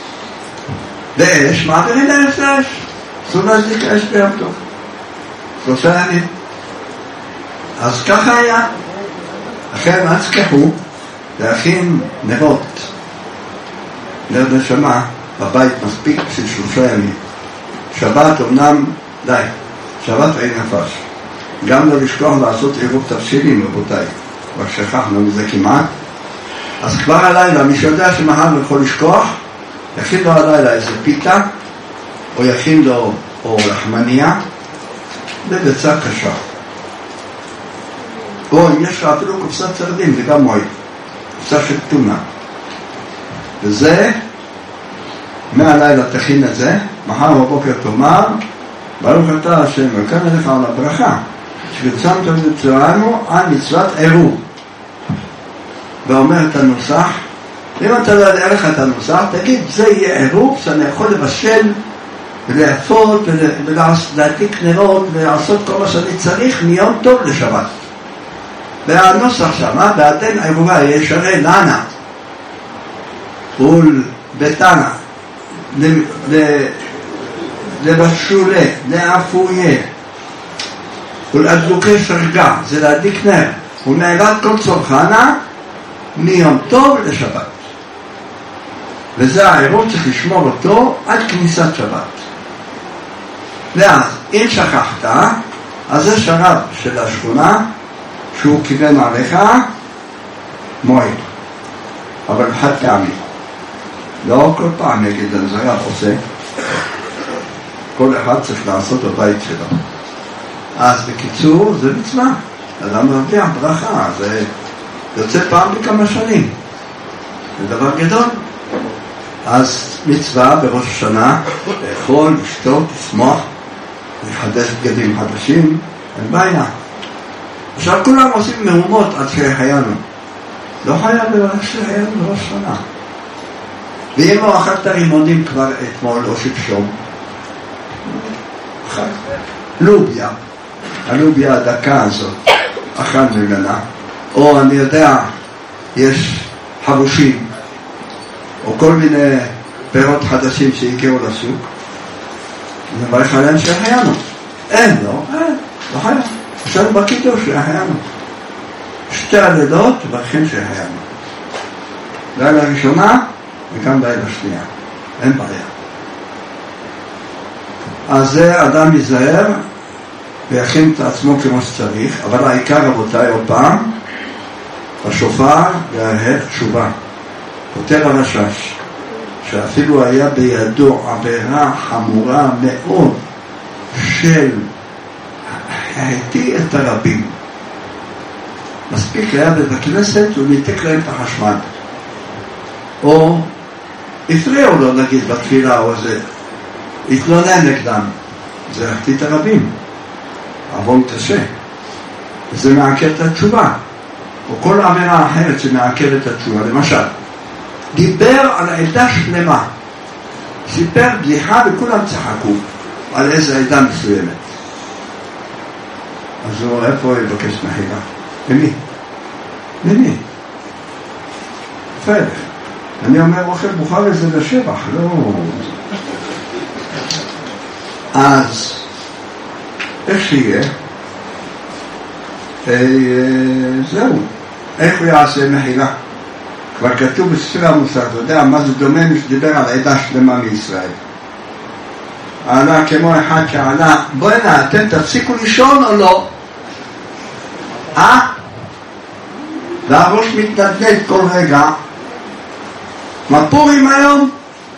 ואש, מעבירים לאש לאש. אסור להזיק אש ביום טוב. 3 ימים. אז ככה היה. לכן הצלחו להכין נרות. נר נשמה בבית מספיק של 3 ימים. שבת אמנם די. שבת אין נפש. גם לא לשכוח לעשות עירוב תבשילים, רבותיי. רק שכחנו מזה כמעט. אז כבר הלילה, מי שיודע שמחר יכול לשכוח, יכין לו הלילה איזה פיתה, או יכין לו או לחמניה, בביצה קשה. או אם יש לו אפילו קופסת סרדים, זה גם מועיל. קופסה של טונה. וזה, מהלילה תכין את זה, מחר בבוקר תאמר, ברוך אתה השם, וכאן אליך על הברכה, שפרסמת בצורנו על מצוות עירוב. ואומר את הנוסח, אם אתה לא יודע לך את הנוסח, תגיד, זה יהיה עירוב שאני יכול לבשל ולאפות ולהדליק נרות ולעשות כל מה שאני צריך מיום טוב לשבת. והנוסח שם, בעדן עירובה ישרה לנה ולבטנה לבשולה, לאפויה ולאדלוקי שרגה, זה להדליק נר ונעלת כל צורכנה מיום טוב לשבת. וזה העירוב, צריך לשמור אותו עד כניסת שבת. ואז, אם שכחת, אז זה שלב של השכונה, שהוא כיוון עליך, מועיל. אבל חד פעמי. לא כל פעם נגיד הנזרה עושה. כל אחד צריך לעשות בבית שלו. אז בקיצור, זה מצווה. אדם מרוויח ברכה, זה יוצא פעם בכמה שנים. זה דבר גדול. אז מצווה בראש השנה, לאכול, לשתות, לשמוח, לחדש בגדים חדשים, אין בעיה. עכשיו כולם עושים מהומות עד שהחיינו. לא חייב לברך שהחיינו בראש השנה. ואם לא אכלת רימונים כבר אתמול או שלשום, לוביה, הלוביה הדקה הזאת, אכל ממנה, או אני יודע, יש חבושים, או כל מיני פירות חדשים שהגיעו לשוק, נברך עליהם שהחיינו. אין, לא חייב. עכשיו בקידוש שהחיינו. שתי הלילות ברכין שהחיינו. לילה ראשונה וגם לילה שנייה. אין בעיה. אז זה אדם ייזהר ויכין את עצמו כמו שצריך, אבל העיקר רבותיי עוד פעם, השופר יהרהר תשובה. כותב הרשש, שאפילו היה בידו עבירה חמורה מאוד של העתיק את הרבים. מספיק היה בבית הכנסת וניתק להם את החשמל. או הפריעו לו נגיד בתפילה או זה, התלונן נגדם. זה החטיא את הרבים. עוון קשה. וזה מעקר את התשובה. או כל עבירה אחרת שמעקר את התשובה. למשל, דיבר על עדה שלמה. סיפר בדיחה וכולם צחקו על איזה עדה מסוימת. אז הוא איפה יבקש מחילה? למי? פרק. אני אומר אוכל בוחר זה לשבח, לא. אז איך שיהיה, זהו. איך הוא יעשה מחילה? כבר כתוב בספר המוסר, אתה יודע מה זה דומה שדיבר על עדה שלמה מישראל. עלה כמו אחד שעלה, בואי נה, אתם תפסיקו לישון או לא? והראש מתנדנד כל רגע. מה פורים היום?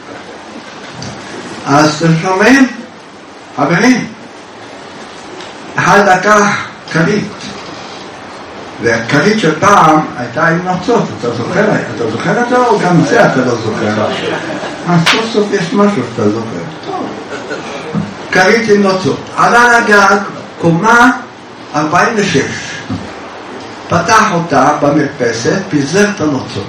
אז אתם שומעים? חברים, אחד לקח כרית, והכרית של פעם הייתה עם נוצות, אתה זוכר את זה או גם זה אתה לא זוכר? סוף סוף יש משהו שאתה זוכר. כרית עם נוצות, עלה לגג, קומה 46, פתח אותה במרפסת, פיזר את הנוצות.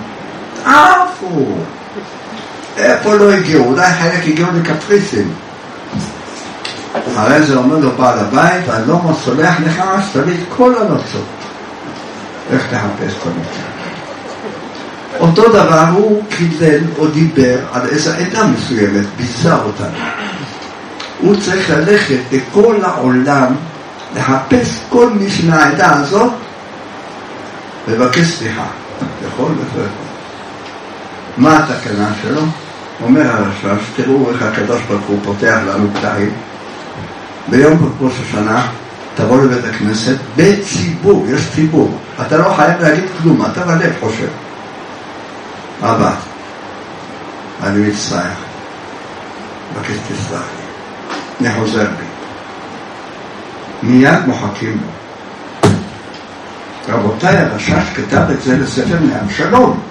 איפה לא הגיעו? אולי חלק הגיעו לקפריסין. אחרי זה אומר לו בעל הבית, אני לא סולח לך, שתביא את כל הנוצות. איך תחפש את הנוצות? אותו דבר הוא קילל או דיבר על איזה עדה מסוימת, ביזר אותנו. הוא צריך ללכת בכל העולם, לחפש כל מי מהעדה הזאת, לבקש סליחה. יכול. מה התקנה שלו? אומר הרשש, תראו איך הקדוש ברוך הוא פותח לנו פתחים. ביום ראש השנה תבוא לבית הכנסת בציבור, יש ציבור. אתה לא חייב להגיד כלום, אתה בלב חושב. אבא, אני מצטער. בקש תסלח לי. אני חוזר בי. מיד מוחקים לו. רבותיי, הרשש כתב את זה לספר מאבשלום.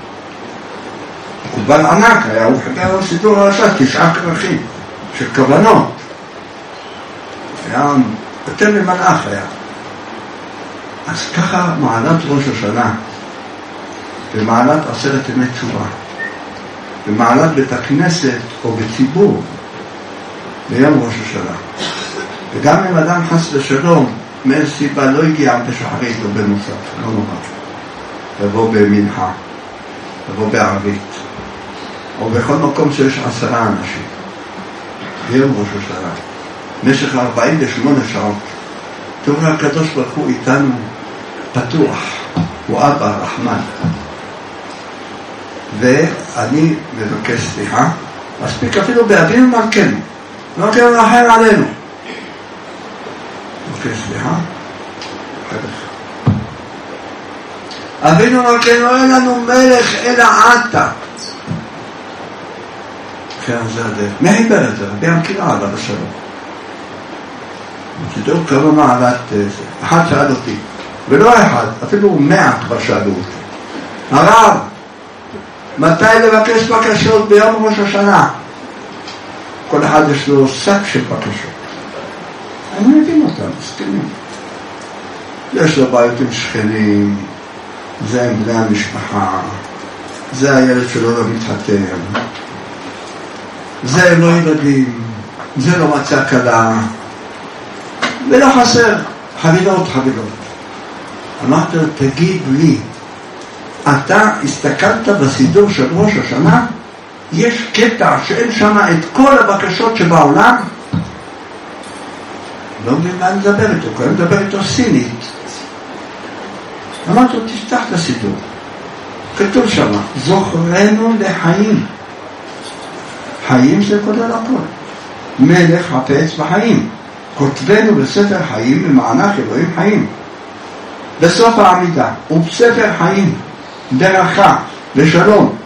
מקובל ענק היה, הוא חבר סידור הרשש, 9 כרכים של כוונות. היה יותר ממלאך היה. אז ככה מעלת ראש השנה, במעלת 10 ימי תשובה, במעלת בית הכנסת או בציבור, ביום ראש השנה. וגם אם אדם חס ושלום, מאיזו סיבה לא הגיע בשחרית או במוסף, לא נורא. לבוא במנחה, לבוא בערבית, או בכל מקום שיש 10 אנשים. ביום ראש השנה. במשך 48 שעות. טוב, הקדוש ברוך הוא איתנו פתוח. הוא אבא רחמן. ואני מבקש סליחה, מספיק אפילו באבינו מלכנו. אלוקינו רחם עלינו. אוקיי, סליחה. אבינו אלוקינו אין לנו מלך אלא אתה. כן, זה הדרך. מי חיבר את זה? רבי המקילה עליו השלום. תדעו כמה מעלת זה. אחד שאל אותי, ולא אחד, אפילו 100 כבר שאלו אותי. הרב, מתי לבקש בקשות ביום ראש השנה? כל אחד יש לו שק של בקשות. אני מבין אותם, מסכנים. יש לו בעיות עם שכנים, זה עם בני המשפחה, זה הילד שלו לא מתחתן, זה הם לא ילדים, זה לא מצא כלה, ולא חסר, חבילות. אמרתי לו, תגיד לי, אתה הסתכלת בסידור של ראש השנה, יש קטע שאין שם את כל הבקשות שבעולם? לא מבין מה אני מדבר איתו, כי אני מדבר איתו סינית. אמרתי לו, תפתח את הסידור. כתוב שם, זוכרנו לחיים. חיים זה כולל הכל. מלך חפץ בחיים. כותבנו בספר חיים במענק אלוהים חיים. בסוף העמידה, ובספר חיים, ברכה ושלום.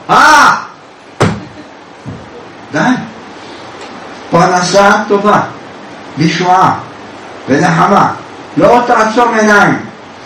די. פרנסה טובה, בישועה ונחמה. לא תעצום עיניים.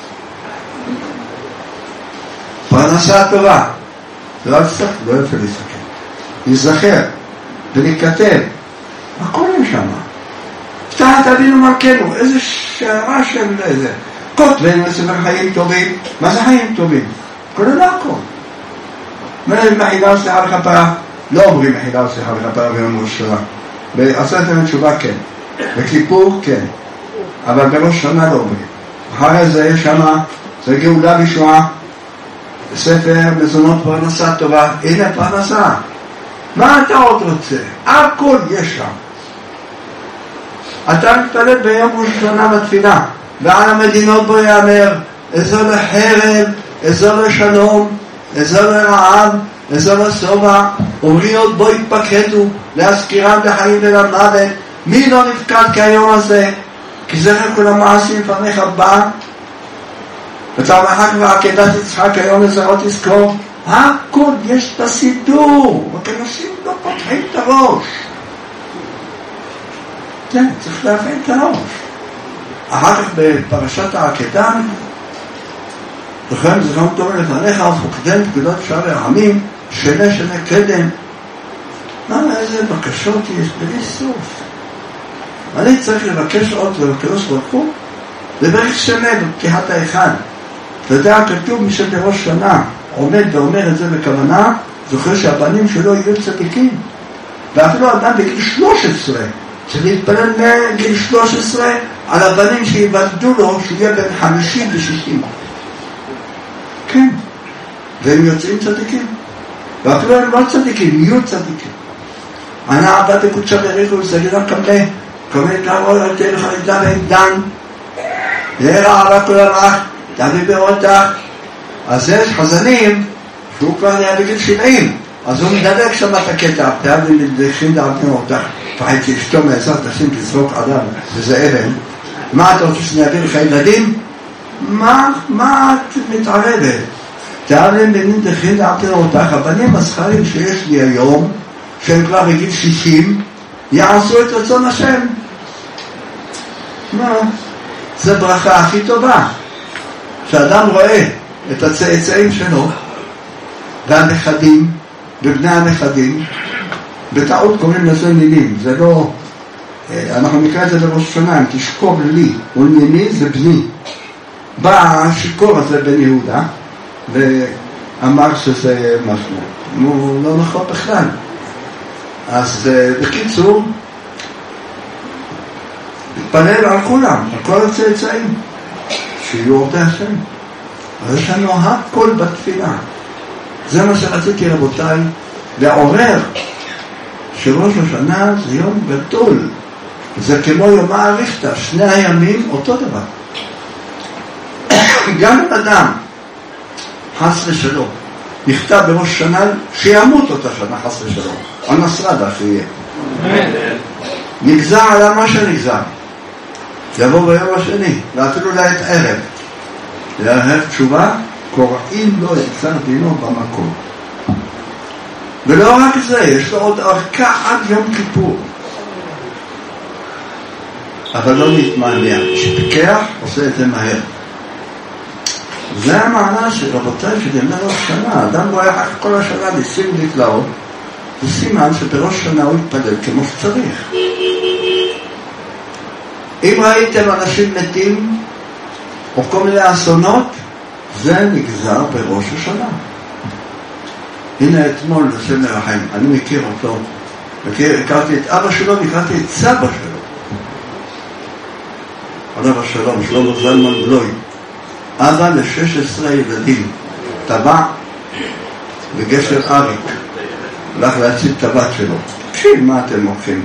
פרנסה טובה. לא יוצא להסתכל. להיזכר ולהיכתב. הכל הם שם. פתחת אבינו מלכנו. איזה שערה של איזה. כותבנו בספר חיים טובים. מה זה חיים טובים? כולל הכל. מחילה וסליחה וכפרה. לא אומרים מחילה וסליחה וכפרה ביום ראש השנה. בעשרת ימי תשובה כן. בכיפור כן. אבל בראש שנה לא אומרים. אחרי זה יש שמה, זה גאולה בישועה. ספר מזונות פרנסה טובה. הנה פרנסה. מה אתה עוד רוצה? הכל יש שם. אתה מתפלל ביום ראש השנה בתפילה. ועל המדינות בו יאמר, אזור לחרב, אזור לשלום, אזור לרעב, אזור לשובע, ובריות בו יתפקדו, להזכירם לחיים ולמוות. מי לא נפקד כהיום הזה? כי זכר כל המעשים לפניך בא, ותרמך כבר עקדת יצחק היום לזרעות תזכור. הכל יש בסידור, וכנוסים לא פותחים את הראש. כן, צריך להבין את הראש. אחר כך בפרשת העקדה, לכן זכרם טוב לפניך, ופוקדם פקודות שער הרחמים, שנה קדם. איזה בקשות יש בלי סוף. אני צריך לבקש עוד לקדוש ברוך הוא, לברך שנה בפתיחת האחד. אתה יודע, כתוב מי שבראש שנה עומד ואומר את זה בכוונה, זוכר שהבנים שלו יהיו צדיקים. ואפילו אדם בגיל 13, צריך להתפלל מגיל 13 על הבנים שיוולדו לו, שיהיה בין 50 ו-60. כן. והם יוצאים צדיקים. ואפילו הם לא צדיקים, יהיו צדיקים. אני עבד בקודשה בריחו וסגירה קמלה, קומל קרול על תלך על ידם ועמדן, להרע עלה כל הלך, תביא באותך. אז יש חזנים שהוא כבר נהיה בגיל 70, אז הוא מדלק שם את הקטע, תביא לדרכים דעבני אותך, פחד שאשתו מעזר תשים תזרוק עליו, וזה אבן. מה אתה רוצה שאני אביא לך ילדים? מה את מתערבת? תביא לדרכים דעבני אותך, הבנים הזכרים שיש לי היום, שהם כבר בגיל 60, יעשו את רצון השם. מה? זה ברכה הכי טובה. שאדם רואה את הצאצאים שלו, והנכדים, בבני הנכדים, בטעות קוראים לזה נינים, זה לא, אנחנו נקרא את זה בראש השנה, אם תשקור לי, וניני זה בני. בא השיקור הזה בן יהודה, ואמר שזה משהו, הוא לא נכון בכלל. אז בקיצור, התפלל על כולם, על כל הצאצאים, שיהיו עובדי השם. אז יש לנו הכל בתפילה. זה מה שרציתי רבותיי, לעורר שראש השנה זה יום גדול. זה כמו יום האריכתא, שני הימים אותו דבר. גם אדם, חס ושלום, נכתב בראש שנה שימות אותה שנה חס ושלום. על נסרדה שיהיה. נגזר עליו מה שנגזר. יבוא ביום השני, ואפילו לעת ערב. לערב תשובה, קוראים לו יצר דינו במקום. ולא רק זה, יש לו עוד ארכה עד יום כיפור. אבל לא להתמעניין. שפיקח עושה את זה מהר. זה המענה של רבותיי שדמי ראש שנה. אדם רואה אחר כל השנה ניסים נפלאות. זה סימן שבראש שנה הוא יתפלל כמו שצריך. אם ראיתם אנשים מתים או כל מיני אסונות, זה נגזר בראש השנה. הנה אתמול לשם מרחם, אני מכיר אותו, הכרתי את אבא שלו, הכרתי את סבא שלו. עליו השלום, שלמה זלמן בלוי. אבא ל-16 ילדים, טבע בגשר אריק. הלך להציל את הבת שלו. תקשיב, מה אתם מוכרים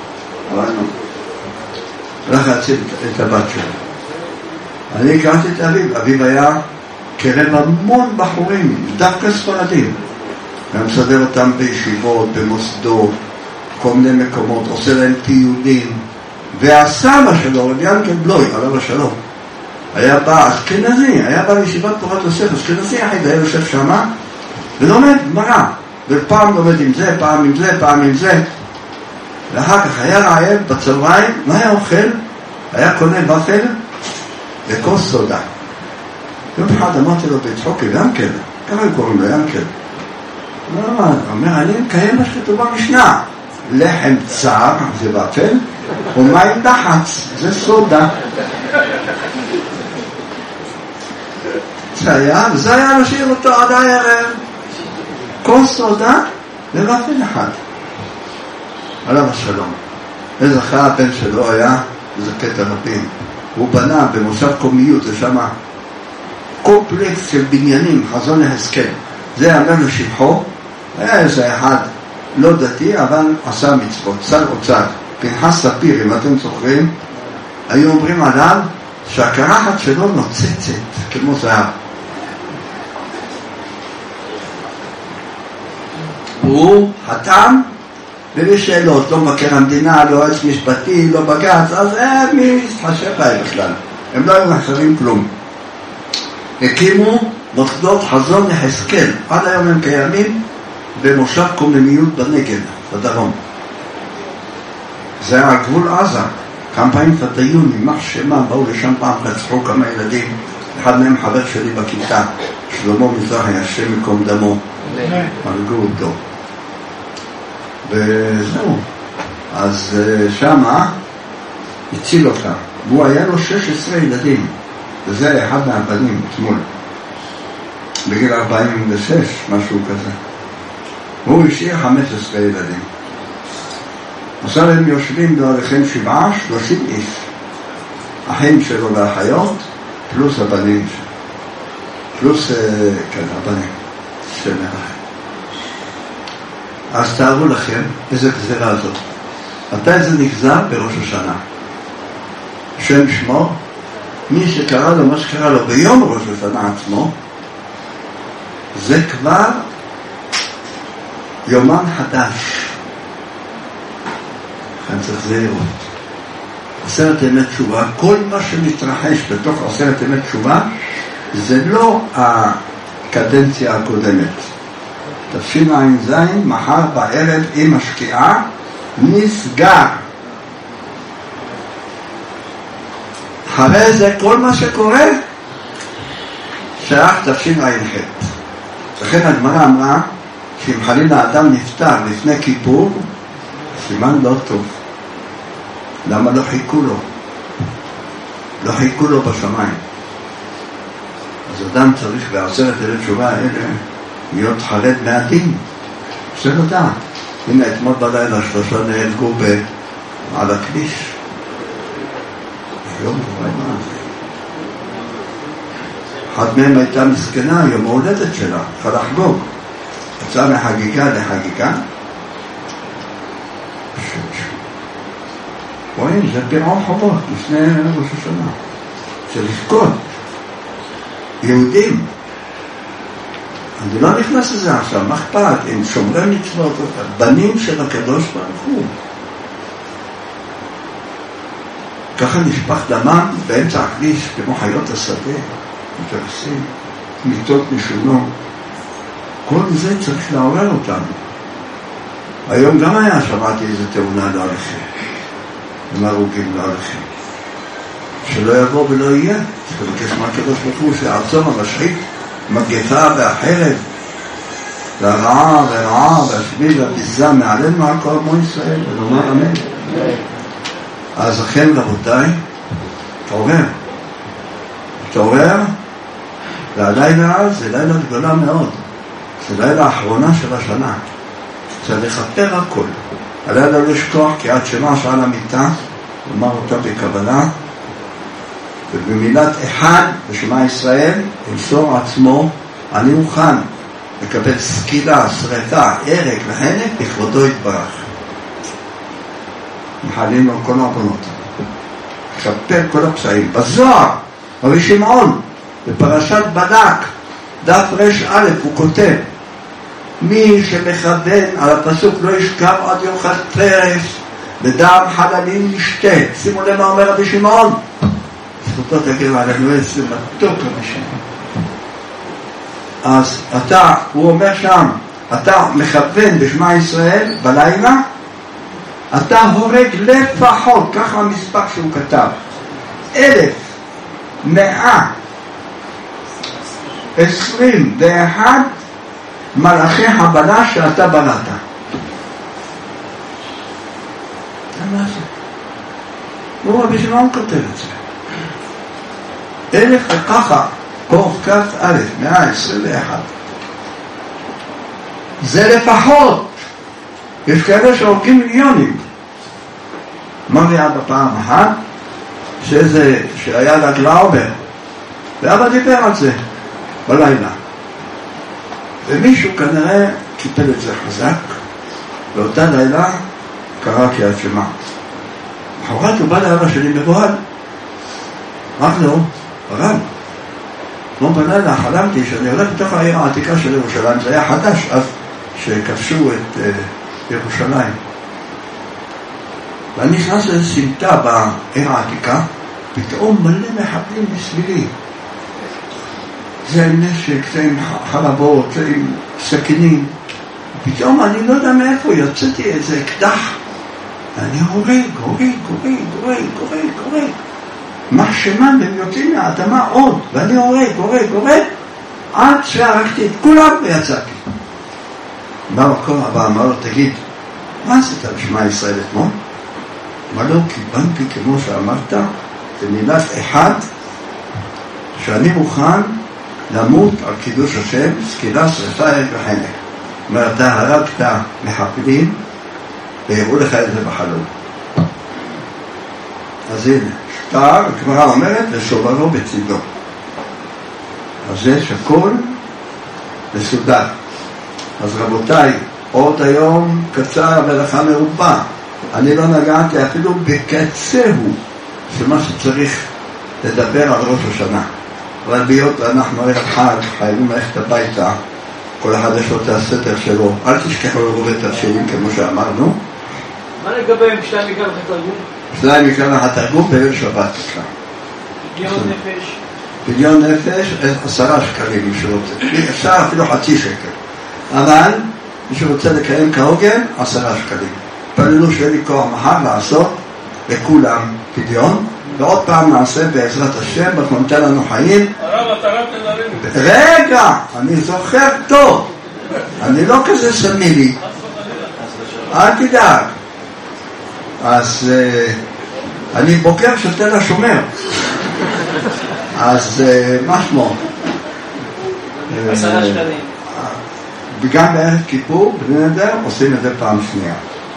הלך להציל את הבת שלו. אני הכרתי את אביו. אביו היה קרב המון בחורים, דווקא ספרדים. הוא מסדר אותם בישיבות, במוסדות, כל מיני מקומות, עושה להם טיולים. והסבא שלו, רבי ינקל בלוי, עליו השלום, היה בא אשכנזי, היה בא לישיבת תורת יוסף, אשכנזי יחיד, היה יושב שמה, ולומד גמרא. ופעם לומד עם זה, פעם עם זה, פעם עם זה. ואחר כך היה רעב בצהריים, מה היה אוכל? היה קונה ופל וכוס סודה. יום אחד אמרתי לו בצחוק, ינקל, ככה קוראים לו ינקל. הוא אומר, אני מקיים מה שכתוב במשנה. לחם צר, זה ופל, ומים דחץ, זה סודה. זה היה משאיר אותו עד הערב. כוס סודה וופל אחד. עליו השלום. וזכה הבן שלו היה, זה קטע רבים. הוא בנה במושב קומיות, זה שם קומפלקס של בניינים, חזון להשכל. זה יאמר לשבחו, היה איזה אחד לא דתי, אבל עשה מצוות, שר אוצר. פנחס ספיר, אם אתם זוכרים, היו אומרים עליו שהקרחת שלו נוצצת כמו זהב. הוא חתם ובשאלות, לא מבקר המדינה, לא יועץ משפטי, לא בג"ץ, אז מי מתחשב בהם בכלל? הם לא היו מחשבים כלום. הקימו מוסדות חזון להשכל, עד היום הם קיימים במושב קוממיות בנגב, בדרום. זה היה גבול עזה. כמה פעמים פתיון, יימח שמה, באו לשם פעם, רצחו כמה ילדים. אחד מהם חבר שלי בכיתה, שלמה מזרחי, השם מקום דמו. הרגו אותו. וזהו. אז שמה הציל אותה. והוא היה לו 16 ילדים. וזה אחד מהבנים, אתמול. בגיל 46, משהו כזה. הוא השאיר 15 ילדים. עכשיו הם יושבים לעריכם 30 איש. אחים שלו והאחיות, פלוס הבנים שלו. פלוס, כן, הבנים של מרחם. אז תארו לכם איזה גזירה הזאת. מתי זה נגזר? בראש השנה. שם שמו, מי שקרא לו מה שקרא לו ביום ראש השנה עצמו, זה כבר יומן חדש. כאן צריך זהירות. 10 ימי תשובה, כל מה שמתרחש בתוך 10 ימי תשובה, זה לא הקדנציה הקודמת. תשע"ז, מחר בערב עם השקיעה, נסגר. אחרי זה כל מה שקורה, שייך תשע"ח. לכן הגמרא אמרה, שאם חלילה האדם נפטר לפני כיפור, סימן לא טוב. למה לא חיכו לו? לא חיכו לו בשמיים. אז אדם צריך ב10 ימי תשובה האלה להיות חרד מהדין. זה לדעת. הנה אתמול בלילה 3 נהרגו על הכביש. היום רואה מה זה. אחד מהם הייתה מסכנה, יום ההולדת שלה, צריכה לחגוג. יצאה מחגיגה לחגיגה. רואים, זה פירעון חובות לפני ראש השנה. של לבכות. יהודים. אני לא נכנס לזה עכשיו, מה אכפת? הם שומרי מצוות, בנים של הקדוש ברוך הוא. ככה נשפך דמם באמצע הכביש, כמו חיות השדה, מתייחסים, מיטות משונות. כל זה צריך לעורר אותנו. היום גם היה, שמעתי איזו תאונה להלכים, עם הרוגים להלכים. שלא יבוא ולא יהיה, שבקש מהקדוש ברוך הוא שעצום המשחית, מגפה והחרב, והרעה והרעה והשביל והביזה מעלינו על כל עמו ישראל, ונאמר אמן. אז לכן רבותיי, תעורר, והלילה זה לילה גדולה מאוד, זה לילה האחרונה של השנה, צריך לכפר הכל. הלילה לא לשכוח כי עד שמה שעל המיטה, לומר אותה בקבלה, ובמילת אחד בשמע ישראל, למסור עצמו, אני מוכן לקבל סקילה, שריטה, ערק והנק, בכבודו יתברך. מחלים לו כל העוונות. כפר כל הפשעים. בזוהר, רבי שמעון, בפרשת בדק, דף ר' הוא כותב, מי שמכוון על הפסוק לא ישכב עד יאכל טרף, ודם חללים ישתה. שימו לב מה אומר רבי שמעון. זכותו תגיד עלינו איזה מתוק רבי שמעון. אז אתה, הוא אומר שם, אתה מכוון בשמע ישראל בלילה, אתה הורג לפחות, ככה המספר שהוא כתב, 1,121 מלאכי הבלה שאתה בלעת. מה זה? הוא רבי שמעון כותב את זה. 1,000 וככה, קוף כף א', 121. זה לפחות. יש כאלה שהורגים מיליונים. אמר לי אבא פעם אחת, שהיה לה גלאובר, ואבא דיבר על זה בלילה. ומישהו כנראה קיפל את זה חזק, ואותה לילה קרא קריאת שמע. אחרת הוא בא לאבא שלי מבוהל. אמר לו, הרב, לא בלילה חלמתי שאני הולך בתוך העיר העתיקה של ירושלים, זה היה חדש אז שכבשו את ירושלים. ואני נכנס לסמטה בעיר העתיקה, פתאום מלא מחבלים מסביבי. זה עם נשק, זה עם חלבות, זה עם סכינים. פתאום אני לא יודע מאיפה, יוצאתי איזה אקדח. ואני הורג. מחשמן והם יוצאים מהאדמה עוד, ואני הורג, עד שהרגתי את כולם ויצאתי. בא מקום הבא, אמר לו, תגיד, מה עשית בשמע ישראל אתמול? אמר לו, קיבלתי כמו שאמרת, במילת אחד, שאני מוכן למות על קידוש השם, סקילה, שריפה, ערק וחנק. אומר, אתה הרגת מחבלים, ויראו לך את זה בחלום. אז הנה, שטר, הגמרא אומרת, ושוברו בצידו. אז זה שכל מסודר. אז רבותיי, עוד היום קצר ולכה מרובה. אני לא נגעתי אפילו בקצהו של מה שצריך לדבר על ראש השנה. אבל ביות אנחנו ערב חג, חייבים ללכת הביתה, כל אחד יש לו את הסתר שלו. אל תשכחו לרוב את השנים כמו שאמרנו. מה לגבי אם שתיים יקר לך תרגום? שתיים יקר לך תרגום בליל שבת. פדיון נפש. פדיון נפש 10 שקלים מי שרוצה. אפשר אפילו 0.5 שקל. אבל מי שרוצה לקיים כהוגן 10 שקלים. פללו שיהיה לי כוח מחר לעשות לכולם פדיון, ועוד פעם נעשה בעזרת השם, נותן לנו חיים. הרב, אתה רב לנרים. רגע, אני זוכר טוב. אני לא כזה סמילי. אל תדאג. אז אני בוקר של תל השומר. אז מה שמו? 10 שקלים. וגם בערב כיפור, בני נדר, עושים את זה פעם שנייה.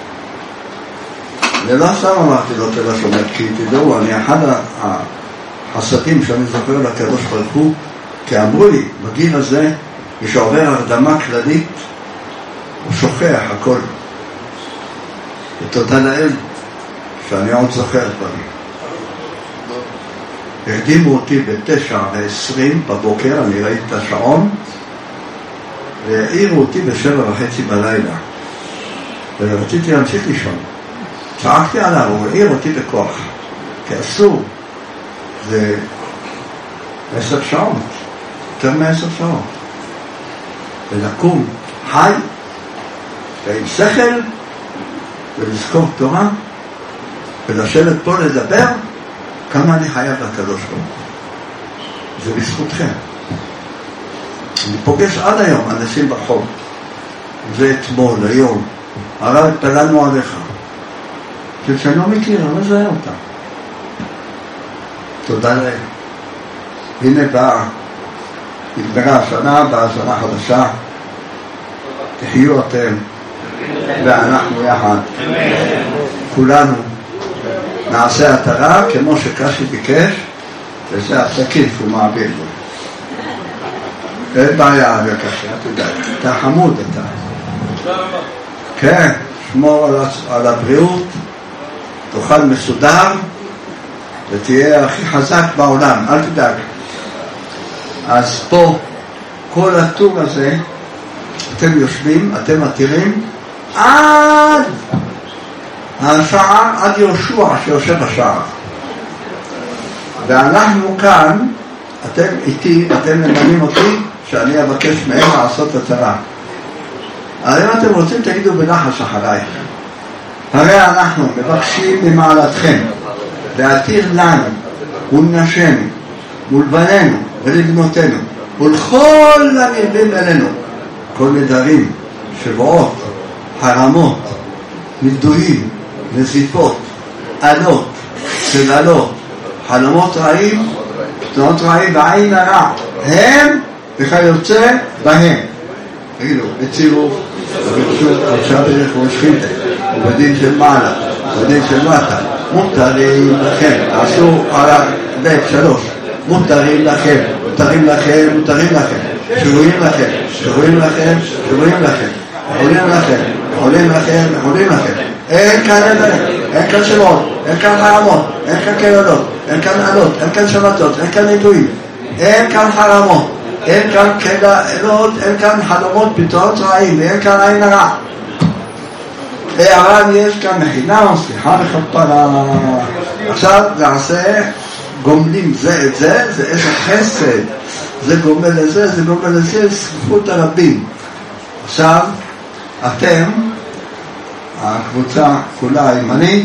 ולא סתם אמרתי לו תל השומר, כי תדעו, אני אחד החסדים שאני זוכר לקדוש ברוך הוא, כי אמרו לי, בגיל הזה, מי שעובר הרדמה כללית, הוא שוכח הכל. ותודה לאל, שאני עוד זוכר דברים. הרדימו אותי ב9:20 בבוקר, אני ראיתי את השעון, והעירו אותי ב7:30 בלילה. ורציתי להמשיך לישון. צעקתי עליו, הוא העיר אותי בכוח. כי אסור. זה 10 שעות, יותר מ10 שעות. ולקום חי, ועם שכל, ולזכור תורה, ולשבת פה לדבר, כמה אני חייב לקדוש ברוך הוא. זה בזכותכם. אני פוגש עד היום אנשים ברחוב. זה אתמול, היום. הרב התפללנו עליך. שאני לא מכיר, אני מזהה אותה. תודה להם. הנה באה, נגמרה השנה הבאה, שנה חדשה. תחיו אתם, ואנחנו יחד. כולנו נעשה התרה כמו שקשי ביקש, וזה התקיף הוא מעביר לו. אין בעיה בקשי, אתה יודע, אתה חמוד אתה. כן, שמור על הבריאות, תאכל מסודר, ותהיה הכי חזק בעולם, אל תדאג. אז פה, כל הטור הזה, אתם יושבים, אתם מתירים, עד השעה, עד יהושע שיושב בשער. ואנחנו כאן, אתם איתי, אתם ממנים אותי, שאני אבקש מהם לעשות התרה. אבל אם אתם רוצים, תגידו בנחש אחריי. הרי אנחנו מבקשים ממעלתכם להתיר לנו ולנשינו ולבנינו ולבנותינו ולכל הנלווים אלינו כל נדרים, שבועות, חרמות, נבדויים, נזיפות, עלות, קללות, חלומות רעים, תנועות רעים ועין הרע, הם וכיוצא בהם. תגידו, בצירוף, בבקשות, עכשיו בדרך ומשכינתה, ובדין של מעלה, ובדין של מטה, מותרים לכם, עשו על הדק 3, מותרים לכם, מותרים לכם, מותרים לכם, שרויים לכם, שרויים לכם, שרויים לכם, יכולים לכם, יכולים לכם, יכולים לכם. אין כאן נדרים, אין כאן שמות, אין כאן חרמות, אין כאן קללות, אין כאן עלות, אין כאן שבתות, אין כאן נדויים, אין כאן חרמות, אין כאן קללות, אין כאן חלומות פתרונות רעים, אין כאן עין הרע. אבל יש כאן מחילה, סליחה וכפרה. עכשיו נעשה גומלים זה את זה, זה איזה חסד, זה גומל לזה, זה גומל לזה, זכות הרבים. עכשיו אתם, הקבוצה כולה ימנית,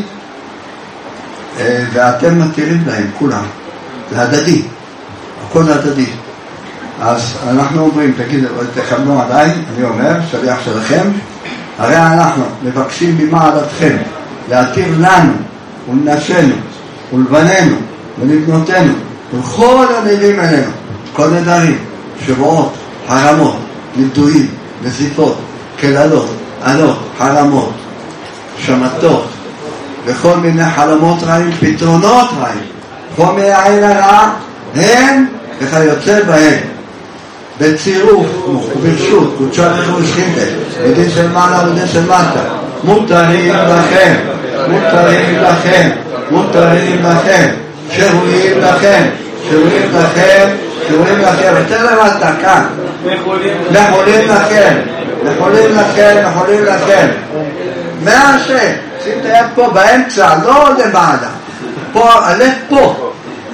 ואתם מתירים להם כולם, זה הדדי, הכל הדדי. אז אנחנו אומרים, תגידו, תכוונו עדיין, אני אומר, שליח שלכם, הרי אנחנו מבקשים ממעלתכם להתיר לנו ולנשינו ולבנינו ולבנותינו ולכל הנלווים אלינו, כל נדרים, שבועות, חרמות, נבדויים, נזיפות, קללות, עלות, חרמות, שמתות וכל מיני חלומות רעים, פתרונות רעים, כל מיני עין הרע, הם וכיוצא בהם. בצירוף וברשות, קודשה לכם ושכינתה, בדין של מעלה ובדין של מטה, מותרים לכם, מותרים לכם, מותרים לכם, שרויים לכם, שרויים לכם, שרויים לכם, יותר למטה כאן, יכולים לכם, יכולים לכם, יכולים לכם. מהשם, שים את היד פה באמצע, לא למעלה, פה, הלב פה.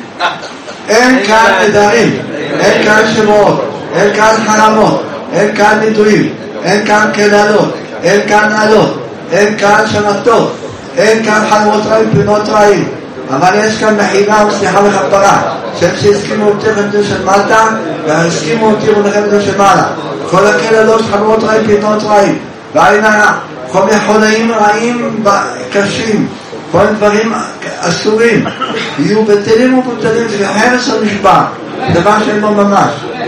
אין כאן נדרים, אין כאן שמות, אין כאן חרמות, אין כאן נדויים, אין כאן קללות, אין כאן עלות, אין כאן שמתות, אין כאן חלומות רעים, פינות רעים. אבל יש כאן מחילה וסליחה וכפרה, שהם שהסכימו אותי לכם של מטה, והסכימו אותי לכם של מעלה. כל הקללות, חלומות רעים, פינות רעים, ועין הרע, כל מיני חולאים רעים קשים, כל דברים אסורים, יהיו בטלים ובטלים, זה הרס המשפט, דבר שאין בו ממש.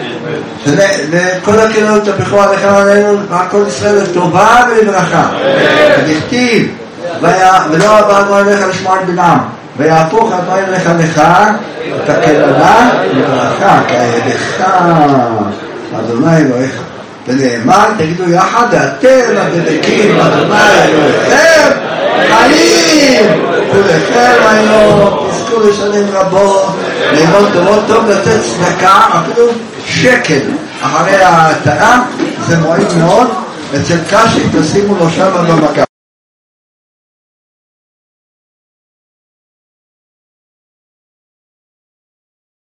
לכל הקללות תפכו עליכם עלינו, והכל ישראל לטובה ולברכה. ונכתיב, ולא עברנו עליך לשמוע את בנם, ויהפוך הדברים לך לך, את הקללה לברכה, כידך, אדוני אלוהיך. ונאמר, תגידו יחד, ואתם הדבקים, אדוני אלוהיכם, חיים! כולכם היום, תזכו לשנים רבות, ללמוד דורות טוב, לתת צדקה, אפילו שקל אחרי ההתרה, זה מועיל מאוד. אצל קשי תשימו לו שם במגע.